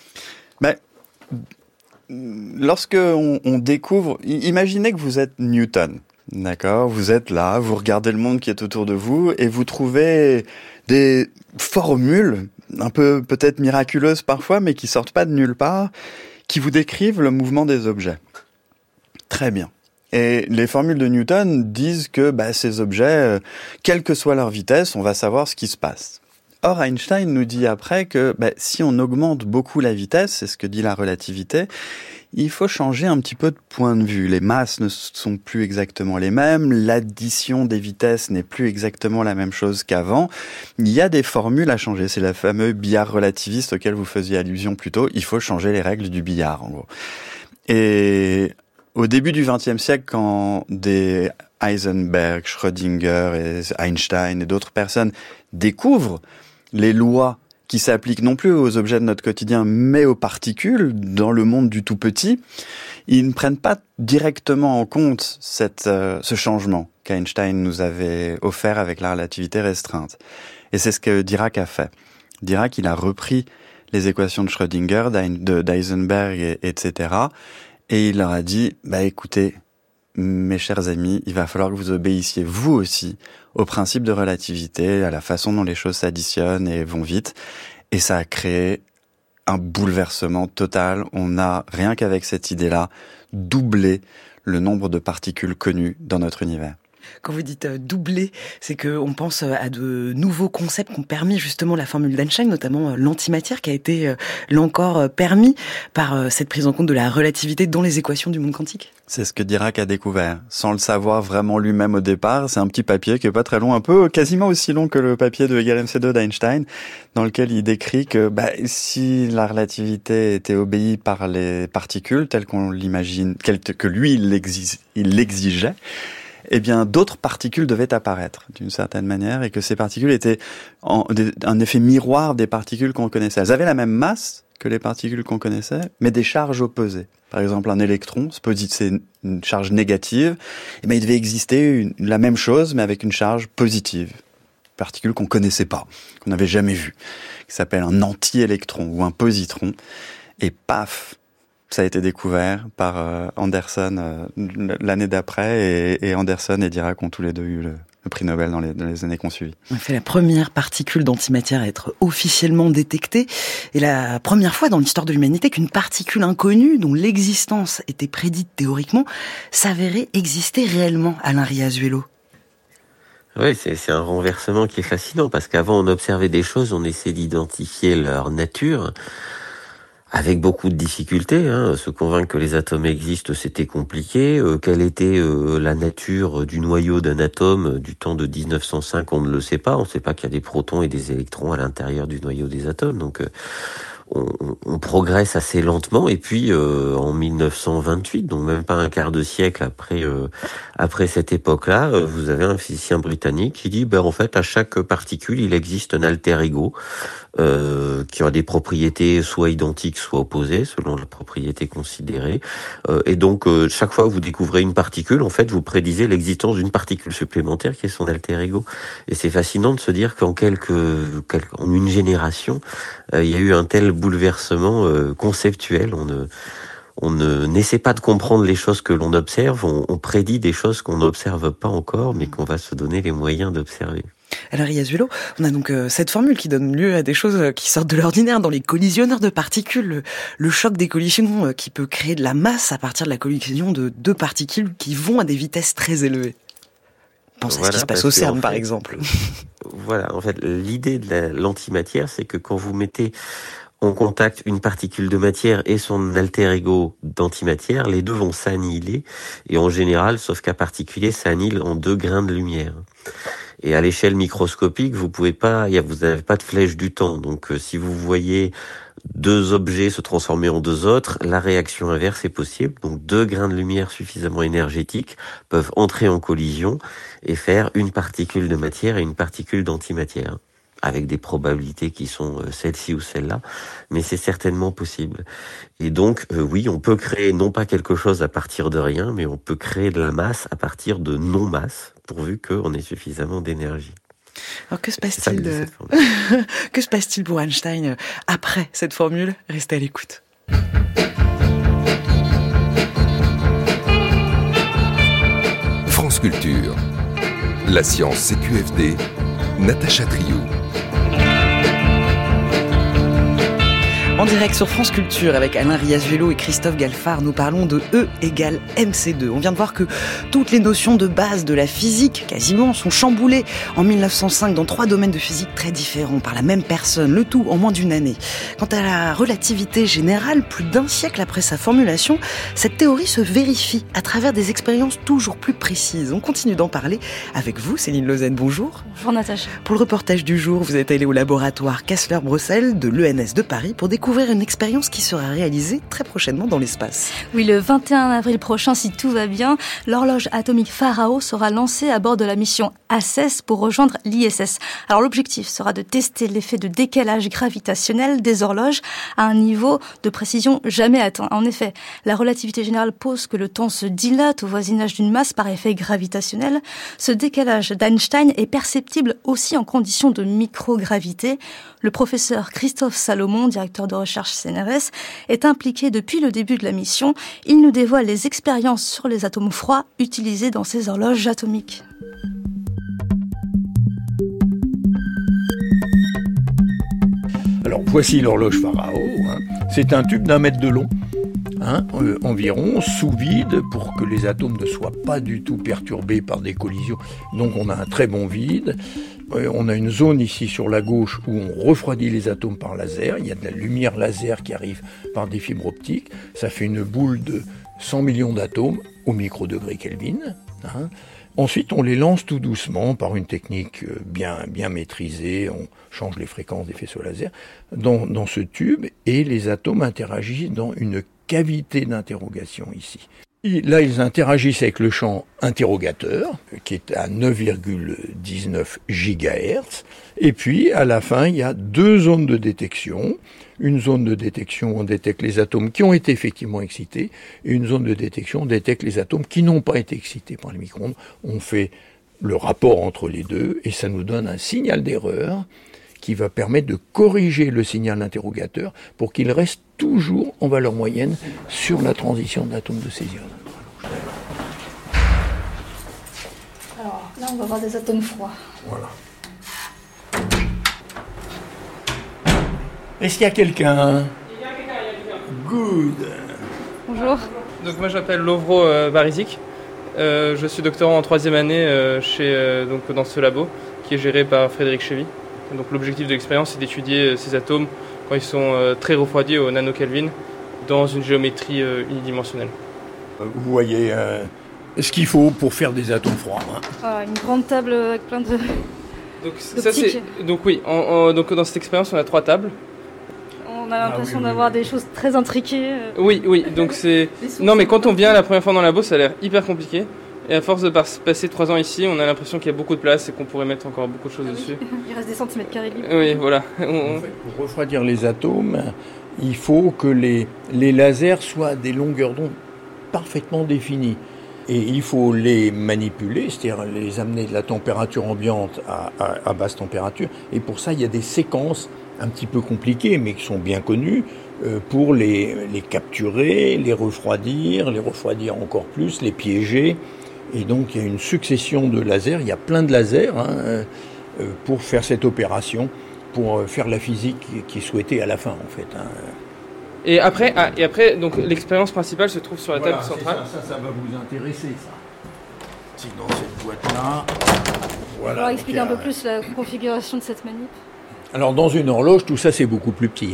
Lorsque on découvre, imaginez que vous êtes Newton, d'accord ? Vous êtes là, vous regardez le monde qui est autour de vous et vous trouvez des formules, un peu peut-être miraculeuses parfois, mais qui sortent pas de nulle part, qui vous décrivent le mouvement des objets. Très bien. Et les formules de Newton disent que ces objets, quelle que soit leur vitesse, on va savoir ce qui se passe. Or, Einstein nous dit après que si on augmente beaucoup la vitesse, c'est ce que dit la relativité, il faut changer un petit peu de point de vue. Les masses ne sont plus exactement les mêmes, l'addition des vitesses n'est plus exactement la même chose qu'avant. Il y a des formules à changer, c'est le fameux billard relativiste auquel vous faisiez allusion plus tôt. Il faut changer les règles du billard, en gros. Et au début du XXe siècle, quand des Heisenberg, Schrödinger et Einstein et d'autres personnes découvrent les lois qui s'appliquent non plus aux objets de notre quotidien, mais aux particules, dans le monde du tout petit, ils ne prennent pas directement en compte ce changement qu'Einstein nous avait offert avec la relativité restreinte. Et c'est ce que Dirac a fait. Dirac, il a repris les équations de Schrödinger, d'Heisenberg, etc. Et il leur a dit, écoutez, mes chers amis, il va falloir que vous obéissiez vous aussi au principe de relativité, à la façon dont les choses s'additionnent et vont vite. Et ça a créé un bouleversement total. On a, rien qu'avec cette idée-là, doublé le nombre de particules connues dans notre univers. Quand vous dites doubler, c'est qu'on pense à de nouveaux concepts qui ont permis justement la formule d'Einstein, notamment l'antimatière qui a été, là encore, permis par cette prise en compte de la relativité dans les équations du monde quantique. C'est ce que Dirac a découvert, sans le savoir vraiment lui-même au départ. C'est un petit papier qui est pas très long, un peu quasiment aussi long que le papier de égal MC2 d'Einstein, dans lequel il décrit que si la relativité était obéie par les particules telles qu'on l'imagine, que lui il l'exigeait, eh bien, d'autres particules devaient apparaître, d'une certaine manière, et que ces particules étaient un effet miroir des particules qu'on connaissait. Elles avaient la même masse que les particules qu'on connaissait, mais des charges opposées. Par exemple, un électron, c'est une charge négative, il devait exister la même chose, mais avec une charge positive. Particule qu'on connaissait pas, qu'on n'avait jamais vue, qui s'appelle un anti-électron ou un positron, et paf, ça a été découvert par Anderson l'année d'après, et Anderson et Dirac ont tous les deux eu le prix Nobel dans les années qui ont suivi. On a fait la première particule d'antimatière à être officiellement détectée, et la première fois dans l'histoire de l'humanité qu'une particule inconnue, dont l'existence était prédite théoriquement, s'avérait exister réellement. Alain Riazuelo. Oui, c'est un renversement qui est fascinant, parce qu'avant on observait des choses, on essayait d'identifier leur nature, avec beaucoup de difficultés. Se convaincre que les atomes existent, c'était compliqué. Quelle était la nature du noyau d'un atome du temps de 1905, on ne le sait pas. On ne sait pas qu'il y a des protons et des électrons à l'intérieur du noyau des atomes. Donc, on progresse assez lentement. Et puis en 1928, donc même pas un quart de siècle après cette époque-là, vous avez un physicien britannique qui dit en fait à chaque particule il existe un alter ego qui a des propriétés soit identiques soit opposées selon la propriété considérée. Et donc chaque fois que vous découvrez une particule, en fait vous prédisez l'existence d'une particule supplémentaire qui est son alter ego. Et c'est fascinant de se dire qu'en en une génération, il y a eu un tel bouleversement conceptuel. On n'essaie pas de comprendre les choses que l'on observe, on prédit des choses qu'on n'observe pas encore, mais qu'on va se donner les moyens d'observer. Alors Yasuelo, on a donc cette formule qui donne lieu à des choses qui sortent de l'ordinaire dans les collisionneurs de particules. Le choc des collisions qui peut créer de la masse à partir de la collision de deux particules qui vont à des vitesses très élevées. Pensez à ce qui se passe au CERN, par exemple. Voilà, en fait, l'idée de l'antimatière, c'est que quand vous mettez en contact une particule de matière et son alter ego d'antimatière, les deux vont s'annihiler. Et en général, sauf cas particulier, s'annihilent en 2 grains de lumière. Et à l'échelle microscopique, vous n'avez pas de flèche du temps. Donc, si vous voyez 2 objets se transformer en 2 autres, la réaction inverse est possible. Donc 2 grains de lumière suffisamment énergétiques peuvent entrer en collision et faire une particule de matière et une particule d'antimatière, avec des probabilités qui sont celle-ci ou celle-là, mais c'est certainement possible. Et donc, oui, on peut créer non pas quelque chose à partir de rien, mais on peut créer de la masse à partir de non-masse, pourvu qu'on ait suffisamment d'énergie. Alors que se passe-t-il pour Einstein après cette formule? Restez à l'écoute. France Culture. La science CQFD. Natacha Triou. En direct sur France Culture avec Alain Riazuelo et Christophe Galfard, nous parlons de E égale MC2. On vient de voir que toutes les notions de base de la physique, quasiment, sont chamboulées en 1905 dans 3 domaines de physique très différents par la même personne, le tout en moins d'1 année. Quant à la relativité générale, plus d'1 siècle après sa formulation, cette théorie se vérifie à travers des expériences toujours plus précises. On continue d'en parler avec vous, Céline Lausanne, bonjour. Bonjour Natacha. Pour le reportage du jour, vous êtes allée au laboratoire Kessler-Bruxelles de l'ENS de Paris pour découvrir une expérience qui sera réalisée très prochainement dans l'espace. Oui, le 21 avril prochain, si tout va bien, l'horloge atomique Pharao sera lancée à bord de la mission ACES pour rejoindre l'ISS. Alors l'objectif sera de tester l'effet de décalage gravitationnel des horloges à un niveau de précision jamais atteint. En effet, la relativité générale pose que le temps se dilate au voisinage d'une masse par effet gravitationnel. Ce décalage d'Einstein est perceptible aussi en conditions de microgravité. Le professeur Christophe Salomon, directeur de recherche CNRS, est impliqué depuis le début de la mission. Il nous dévoile les expériences sur les atomes froids utilisés dans ces horloges atomiques. Alors voici l'horloge Pharao. C'est un tube d'1 mètre de long, environ, sous vide, pour que les atomes ne soient pas du tout perturbés par des collisions. Donc on a un très bon vide. On a une zone ici sur la gauche où on refroidit les atomes par laser. Il y a de la lumière laser qui arrive par des fibres optiques. Ça fait une boule de 100 millions d'atomes au microdegré Kelvin. Ensuite, on les lance tout doucement par une technique bien maîtrisée. On change les fréquences des faisceaux laser dans ce tube et les atomes interagissent dans une cavité d'interrogation ici. Et là, ils interagissent avec le champ interrogateur, qui est à 9,19 GHz. Et puis, à la fin, il y a 2 zones de détection. Une zone de détection où on détecte les atomes qui ont été effectivement excités, et une zone de détection où on détecte les atomes qui n'ont pas été excités par les micro-ondes. On fait le rapport entre les deux, et ça nous donne un signal d'erreur qui va permettre de corriger le signal interrogateur pour qu'il reste toujours en valeur moyenne sur la transition d'atomes de césium. Alors là, on va voir des atomes froids. Voilà. Est-ce qu'il y a quelqu'un? Il y a quelqu'un. Good. Bonjour. Donc moi, je m'appelle Lovro Barizik. Je suis doctorant en 3e année donc dans ce labo qui est géré par Frédéric Chevy. Donc l'objectif de l'expérience, c'est d'étudier ces atomes quand ils sont très refroidis au nanokelvin dans une géométrie unidimensionnelle. Vous voyez ce qu'il faut pour faire des atomes froids. Une grande table avec plein de... Donc ça c'est donc oui. Donc dans cette expérience, on a 3 tables. On a l'impression d'avoir des choses très intriquées. Oui, donc c'est... Non, mais quand on vient la première fois dans le labo, ça a l'air hyper compliqué. Et à force de passer 3 ans ici, on a l'impression qu'il y a beaucoup de place et qu'on pourrait mettre encore beaucoup de choses dessus. Il reste des centimètres carrés libres. Oui, voilà. En fait, pour refroidir les atomes, il faut que les lasers soient des longueurs d'onde parfaitement définies. Et il faut les manipuler, c'est-à-dire les amener de la température ambiante à basse température. Et pour ça, il y a des séquences un petit peu compliquées, mais qui sont bien connues, pour les capturer, les refroidir encore plus, les piéger. Et donc, il y a une succession de lasers, il y a plein de lasers pour faire cette opération, pour faire la physique qui est souhaitée à la fin, en fait. Et après, donc, l'expérience principale se trouve sur la table centrale. Ça va vous intéresser, ça. C'est dans cette boîte-là. Voilà. On va expliquer un peu plus la configuration de cette manip. Alors, dans une horloge, tout ça, c'est beaucoup plus petit,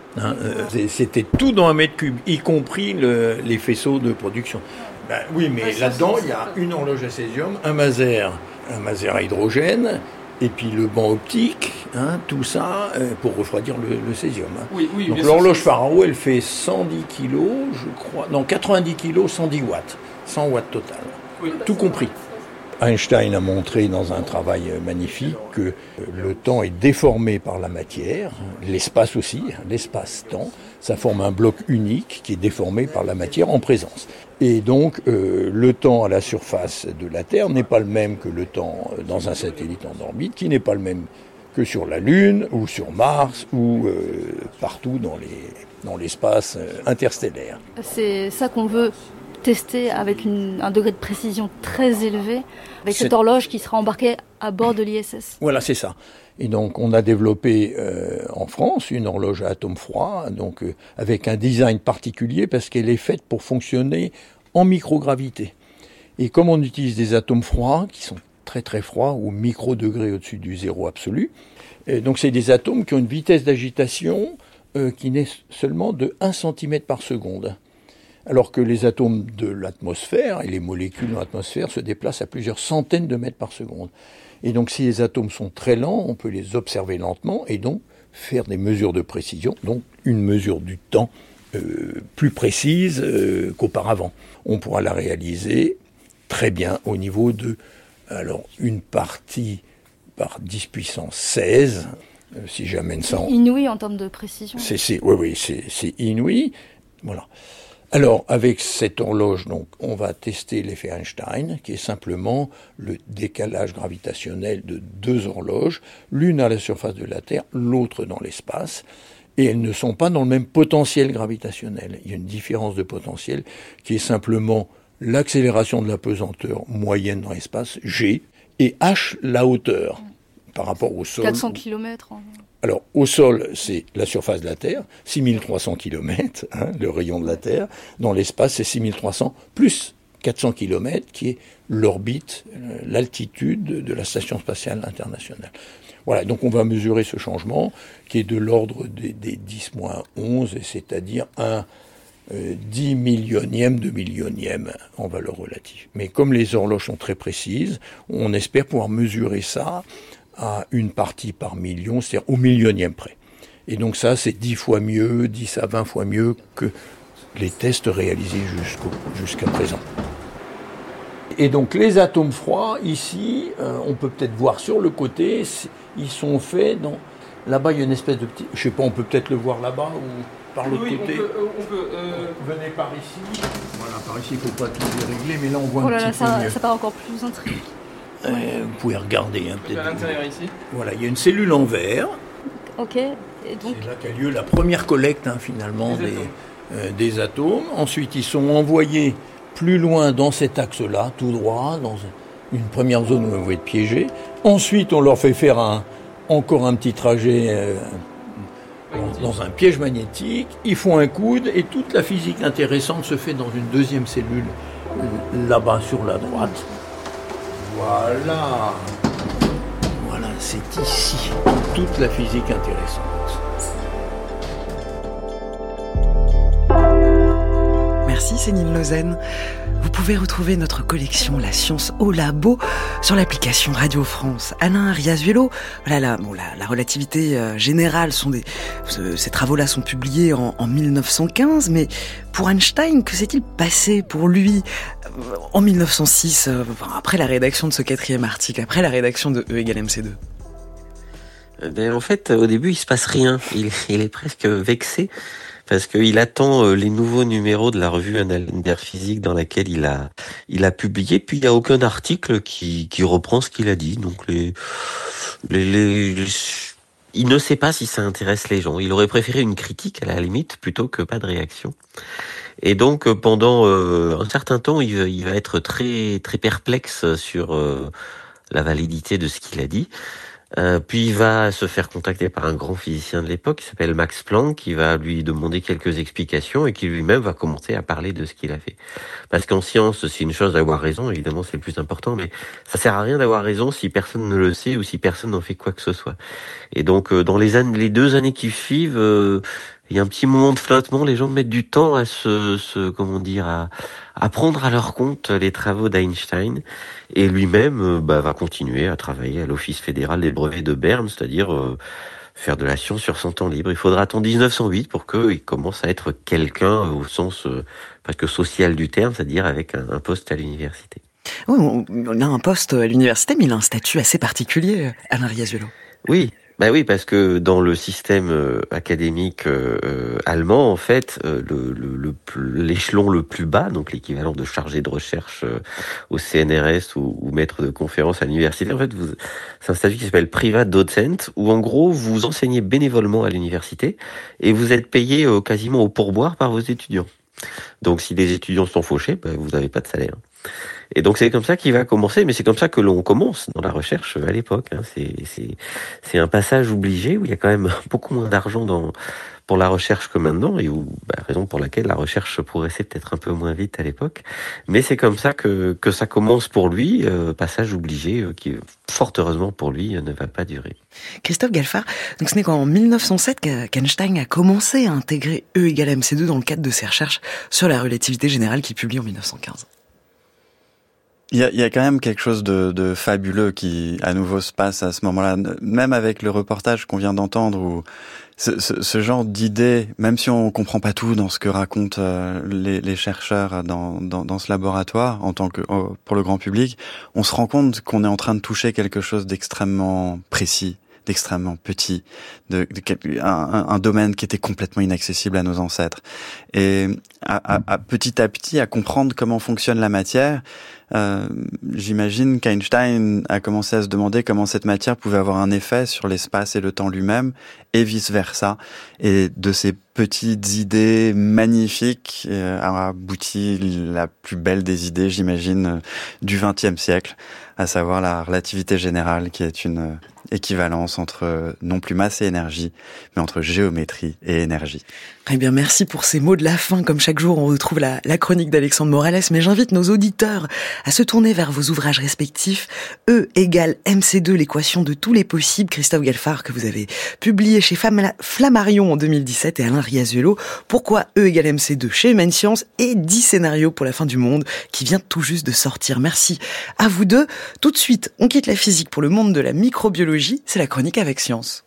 c'était tout dans 1 mètre cube, y compris les faisceaux de production. Ben, oui, mais là-dedans, il y a une horloge à césium, un maser à hydrogène, et puis le banc optique, tout ça, pour refroidir le césium. Oui, donc l'horloge Farao, elle fait 110 kilos, je crois, non, 90 kilos, 110 watts, 100 watts total, tout compris. Einstein a montré dans un travail magnifique que le temps est déformé par la matière, l'espace aussi, l'espace-temps, ça forme un bloc unique qui est déformé par la matière en présence. Et donc le temps à la surface de la Terre n'est pas le même que le temps dans un satellite en orbite, qui n'est pas le même que sur la Lune ou sur Mars ou partout dans l'espace interstellaire. C'est ça qu'on veut tester avec un degré de précision très élevé, avec cette horloge qui sera embarquée à bord de l'ISS. Voilà, c'est ça. Et donc, on a développé en France une horloge à atomes froids, donc avec un design particulier parce qu'elle est faite pour fonctionner en microgravité. Et comme on utilise des atomes froids qui sont très très froids ou micro-degrés au-dessus du zéro absolu, donc c'est des atomes qui ont une vitesse d'agitation qui n'est seulement de 1 cm par seconde. Alors que les atomes de l'atmosphère et les molécules dans l'atmosphère se déplacent à plusieurs centaines de mètres par seconde. Et donc si les atomes sont très lents, on peut les observer lentement et donc faire des mesures de précision, donc une mesure du temps plus précise qu'auparavant. On pourra la réaliser très bien au niveau de une partie par 10 puissance 16, si j'amène ça... Inouï en termes de précision. Oui, c'est inouï. Voilà. Alors, avec cette horloge, donc, on va tester l'effet Einstein, qui est simplement le décalage gravitationnel de 2 horloges, l'une à la surface de la Terre, l'autre dans l'espace, et elles ne sont pas dans le même potentiel gravitationnel. Il y a une différence de potentiel qui est simplement l'accélération de la pesanteur moyenne dans l'espace, G, et H, la hauteur, par rapport au sol. 400 km. Alors, au sol, c'est la surface de la Terre, 6300 km, le rayon de la Terre. Dans l'espace, c'est 6300 plus 400 km, qui est l'orbite, l'altitude de la Station spatiale internationale. Voilà, donc on va mesurer ce changement, qui est de l'ordre des 10-11, c'est-à-dire un 10 millionième de millionième en valeur relative. Mais comme les horloges sont très précises, on espère pouvoir mesurer ça à une partie par million, c'est-à-dire au millionième près. Et donc ça, c'est 10 fois mieux, 10 à 20 fois mieux que les tests réalisés jusqu'à présent. Et donc les atomes froids, ici, on peut peut-être voir sur le côté, ils sont faits dans... Là-bas, il y a une espèce de petit... Je sais pas, on peut peut-être le voir là-bas ou par l'autre côté. On peut. Venez par ici. Voilà, par ici, il ne faut pas tout dérégler, mais là, on voit un petit peu mieux. Ça part encore plus intrigue. Vous pouvez regarder peut-être. À l'intérieur ici. Voilà, il y a une cellule en verre. Ok. Et donc... C'est là qu'a lieu la première collecte finalement des atomes. Ensuite, ils sont envoyés plus loin dans cet axe-là, tout droit, dans une première zone où on va être piégés. Ensuite, on leur fait faire encore un petit trajet dans un piège magnétique. Ils font un coude et toute la physique intéressante se fait dans une deuxième cellule là-bas sur la droite. Voilà, c'est ici toute la physique intéressante. Merci Merci Céline Lausanne. Vous pouvez retrouver notre collection La Science au Labo sur l'application Radio France. Alain Riazuelo, voilà, la relativité générale, ces travaux-là sont publiés en 1915, mais pour Einstein, que s'est-il passé pour lui en 1906, après la rédaction de ce 4e article, après la rédaction de E égale MC2? En fait, au début, il se passe rien. Il est presque vexé. Parce qu'il attend les nouveaux numéros de la revue Annales der Physik dans laquelle il a publié, puis il n'y a aucun article qui reprend ce qu'il a dit. Donc il ne sait pas si ça intéresse les gens. Il aurait préféré une critique à la limite plutôt que pas de réaction. Et donc pendant un certain temps, il va être très très perplexe sur la validité de ce qu'il a dit. Puis il va se faire contacter par un grand physicien de l'époque qui s'appelle Max Planck, qui va lui demander quelques explications et qui lui-même va commencer à parler de ce qu'il a fait. Parce qu'en science, c'est une chose d'avoir raison, évidemment c'est le plus important, mais ça sert à rien d'avoir raison si personne ne le sait ou si personne n'en fait quoi que ce soit. Et donc dans les 2 années qui suivent, il y a un petit moment de flottement, les gens mettent du temps à à prendre à leur compte les travaux d'Einstein, et lui-même va continuer à travailler à l'Office fédéral des brevets de Berne, c'est-à-dire faire de la science sur son temps libre. Il faudra attendre 1908 pour qu'il commence à être quelqu'un au sens presque social du terme, c'est-à-dire avec un poste à l'université. Oui, on a un poste à l'université, mais il a un statut assez particulier, Alain Riazuelo. Oui. Oui, parce que dans le système académique allemand, en fait, l'échelon le plus bas, donc l'équivalent de chargé de recherche au CNRS ou maître de conférence à l'université, en fait, c'est un statut qui s'appelle Privatdozent, où en gros, vous enseignez bénévolement à l'université et vous êtes payé quasiment au pourboire par vos étudiants. Donc si les étudiants sont fauchés, vous n'avez pas de salaire. Et donc c'est comme ça qu'il va commencer, mais c'est comme ça que l'on commence dans la recherche à l'époque. C'est un passage obligé où il y a quand même beaucoup moins d'argent pour la recherche que maintenant, et raison pour laquelle la recherche progressait peut-être un peu moins vite à l'époque. Mais c'est comme ça que ça commence pour lui, passage obligé qui, fort heureusement pour lui, ne va pas durer. Christophe Galfard, donc ce n'est qu'en 1907 qu'Einstein a commencé à intégrer E égale MC2 dans le cadre de ses recherches sur la relativité générale qu'il publie en 1915. Il y a quand même quelque chose de fabuleux qui, à nouveau, se passe à ce moment-là. Même avec le reportage qu'on vient d'entendre, où ce genre d'idées, même si on comprend pas tout dans ce que racontent les chercheurs dans ce laboratoire, pour le grand public, on se rend compte qu'on est en train de toucher quelque chose d'extrêmement précis, d'extrêmement petit, un domaine qui était complètement inaccessible à nos ancêtres. Et petit à petit, à comprendre comment fonctionne la matière, j'imagine qu'Einstein a commencé à se demander comment cette matière pouvait avoir un effet sur l'espace et le temps lui-même, et vice-versa. Et de ces petites idées magnifiques a abouti la plus belle des idées, j'imagine, du XXe siècle, à savoir la relativité générale, qui est une équivalence entre non plus masse et énergie, mais entre géométrie et énergie. Eh bien, merci pour ces mots de la fin. Comme chaque jour, on retrouve la chronique d'Alexandre Morales, mais j'invite nos auditeurs à se tourner vers vos ouvrages respectifs. E égale MC2, l'équation de tous les possibles, Christophe Galfard, que vous avez publié chez Flammarion en 2017, et Alain Riazuelo, Pourquoi E égale MC2 chez Humaine Science, et 10 scénarios pour la fin du monde, qui vient tout juste de sortir. Merci à vous deux. Tout de suite, on quitte la physique pour le monde de la microbiologie. C'est la chronique avec Science.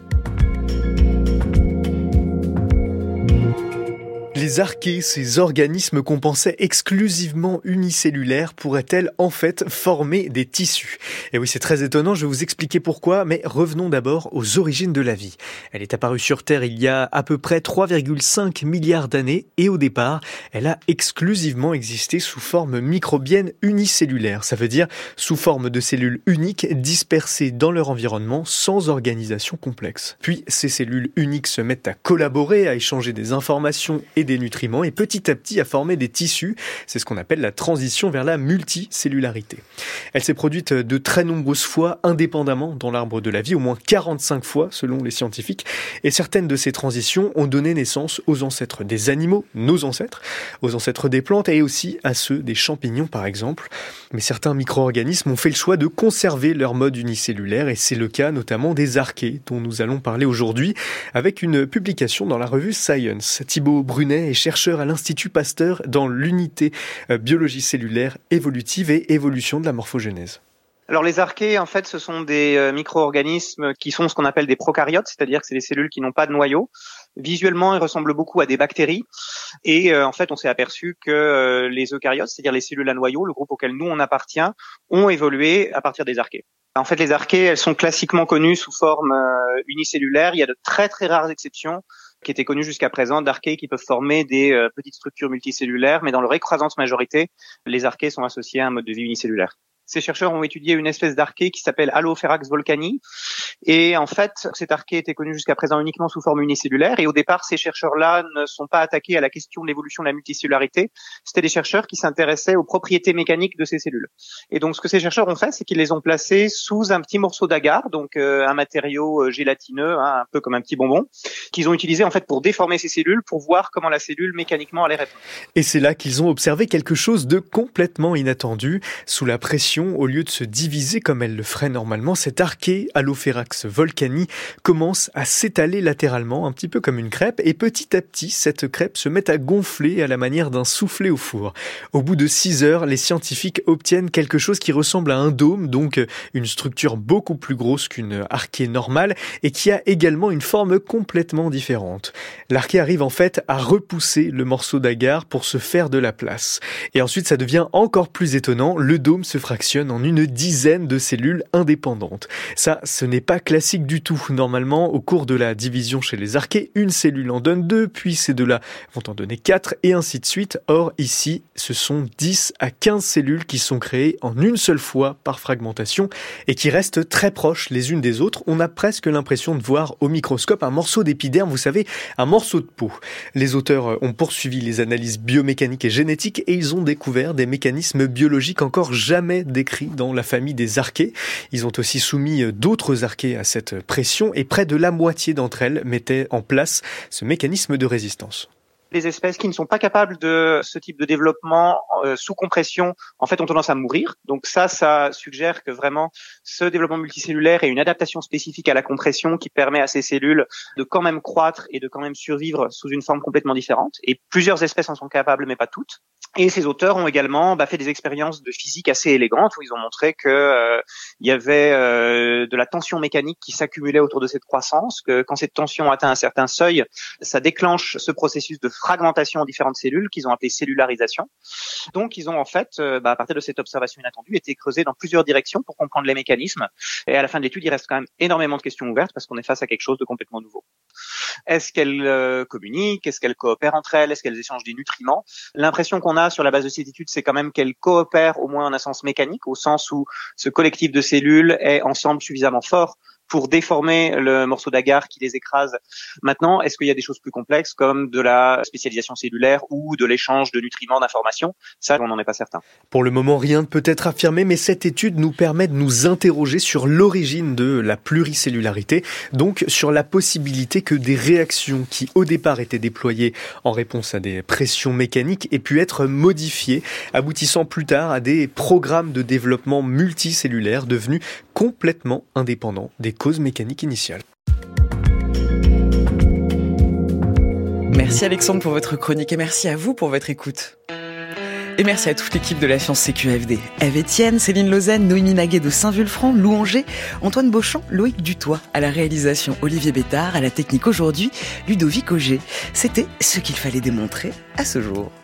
Les archées, ces organismes qu'on pensait exclusivement unicellulaires, pourraient-elles en fait former des tissus? Et oui, c'est très étonnant, je vais vous expliquer pourquoi, mais revenons d'abord aux origines de la vie. Elle est apparue sur Terre il y a à peu près 3,5 milliards d'années, et au départ, elle a exclusivement existé sous forme microbienne unicellulaire. Ça veut dire sous forme de cellules uniques dispersées dans leur environnement sans organisation complexe. Puis, ces cellules uniques se mettent à collaborer, à échanger des informations et des nutriments, et petit à petit à former des tissus. C'est ce qu'on appelle la transition vers la multicellularité. Elle s'est produite de très nombreuses fois indépendamment dans l'arbre de la vie, au moins 45 fois selon les scientifiques, et certaines de ces transitions ont donné naissance aux ancêtres des animaux, nos ancêtres, aux ancêtres des plantes et aussi à ceux des champignons par exemple. Mais certains micro-organismes ont fait le choix de conserver leur mode unicellulaire, et c'est le cas notamment des archées dont nous allons parler aujourd'hui avec une publication dans la revue Science. Thibaut Brunet est chercheur à l'Institut Pasteur dans l'unité biologie cellulaire évolutive et évolution de la morphogénèse. Alors les archées, en fait, ce sont des micro-organismes qui sont ce qu'on appelle des prokaryotes, c'est-à-dire que c'est des cellules qui n'ont pas de noyau. Visuellement, ils ressemblent beaucoup à des bactéries. Et en fait, on s'est aperçu que les eucaryotes, c'est-à-dire les cellules à noyau, le groupe auquel nous on appartient, ont évolué à partir des archées. En fait, les archées, elles sont classiquement connues sous forme unicellulaire. Il y a de très très rares exceptions qui étaient connues jusqu'à présent d'archées qui peuvent former des petites structures multicellulaires, mais dans leur écrasante majorité, les archées sont associées à un mode de vie unicellulaire. Ces chercheurs ont étudié une espèce d'archée qui s'appelle Halopherax volcani. Et en fait, cette archée était connue jusqu'à présent uniquement sous forme unicellulaire. Et au départ, ces chercheurs-là ne sont pas attaqués à la question de l'évolution de la multicellularité. C'était des chercheurs qui s'intéressaient aux propriétés mécaniques de ces cellules. Et donc, ce que ces chercheurs ont fait, c'est qu'ils les ont placées sous un petit morceau d'agar, donc un matériau gélatineux, un peu comme un petit bonbon, qu'ils ont utilisé en fait pour déformer ces cellules, pour voir comment la cellule mécaniquement allait répondre. Et c'est là qu'ils ont observé quelque chose de complètement inattendu. Sous la pression, au lieu de se diviser comme elle le ferait normalement, cette archée Halopherax volcani commence à s'étaler latéralement, un petit peu comme une crêpe, et petit à petit, cette crêpe se met à gonfler à la manière d'un soufflé au four. Au bout de 6 heures, les scientifiques obtiennent quelque chose qui ressemble à un dôme, donc une structure beaucoup plus grosse qu'une archée normale, et qui a également une forme complètement différente. L'archée arrive en fait à repousser le morceau d'agar pour se faire de la place. Et ensuite, ça devient encore plus étonnant, le dôme se fractionne en une dizaine de cellules indépendantes. Ça, ce n'est pas classique du tout. Normalement, au cours de la division chez les archées, une cellule en donne 2, puis ces 2-là vont en donner 4, et ainsi de suite. Or, ici, ce sont 10 à 15 cellules qui sont créées en une seule fois par fragmentation et qui restent très proches les unes des autres. On a presque l'impression de voir au microscope un morceau d'épiderme, vous savez, un morceau de peau. Les auteurs ont poursuivi les analyses biomécaniques et génétiques et ils ont découvert des mécanismes biologiques encore jamais décrits dans la famille des archées. Ils ont aussi soumis d'autres archées à cette pression et près de la moitié d'entre elles mettaient en place ce mécanisme de résistance. Les espèces qui ne sont pas capables de ce type de développement sous compression, en fait, ont tendance à mourir. Donc ça suggère que vraiment ce développement multicellulaire est une adaptation spécifique à la compression qui permet à ces cellules de quand même croître et de quand même survivre sous une forme complètement différente. Et plusieurs espèces en sont capables, mais pas toutes. Et ces auteurs ont également fait des expériences de physique assez élégantes où ils ont montré que il y avait de la tension mécanique qui s'accumulait autour de cette croissance, que quand cette tension atteint un certain seuil, ça déclenche ce processus de fragmentation en différentes cellules qu'ils ont appelé cellularisation. Donc ils ont en fait, à partir de cette observation inattendue, été creusés dans plusieurs directions pour comprendre les mécanismes. Et à la fin de l'étude, il reste quand même énormément de questions ouvertes parce qu'on est face à quelque chose de complètement nouveau. Est-ce qu'elles communiquent? Est-ce qu'elles coopèrent entre elles? Est-ce qu'elles échangent des nutriments? L'impression qu'on a sur la base de cette étude, c'est quand même qu'elles coopèrent au moins en un sens mécanique, au sens où ce collectif de cellules est ensemble suffisamment fort pour déformer le morceau d'agar qui les écrase. Maintenant, est-ce qu'il y a des choses plus complexes comme de la spécialisation cellulaire ou de l'échange de nutriments, d'informations? Ça, on n'en est pas certain. Pour le moment, rien ne peut être affirmé, mais cette étude nous permet de nous interroger sur l'origine de la pluricellularité, donc sur la possibilité que des réactions qui au départ étaient déployées en réponse à des pressions mécaniques aient pu être modifiées, aboutissant plus tard à des programmes de développement multicellulaires devenus complètement indépendants des causes mécaniques initiales. Merci Alexandre pour votre chronique et merci à vous pour votre écoute. Et merci à toute l'équipe de la Science CQFD. Eve Etienne, Céline Lausanne, Noémie Naguet de Saint-Vulfranc, Lou Angers, Antoine Beauchamp, Loïc Dutoit. À la réalisation, Olivier Bétard. À la technique aujourd'hui, Ludovic Auger. C'était ce qu'il fallait démontrer à ce jour.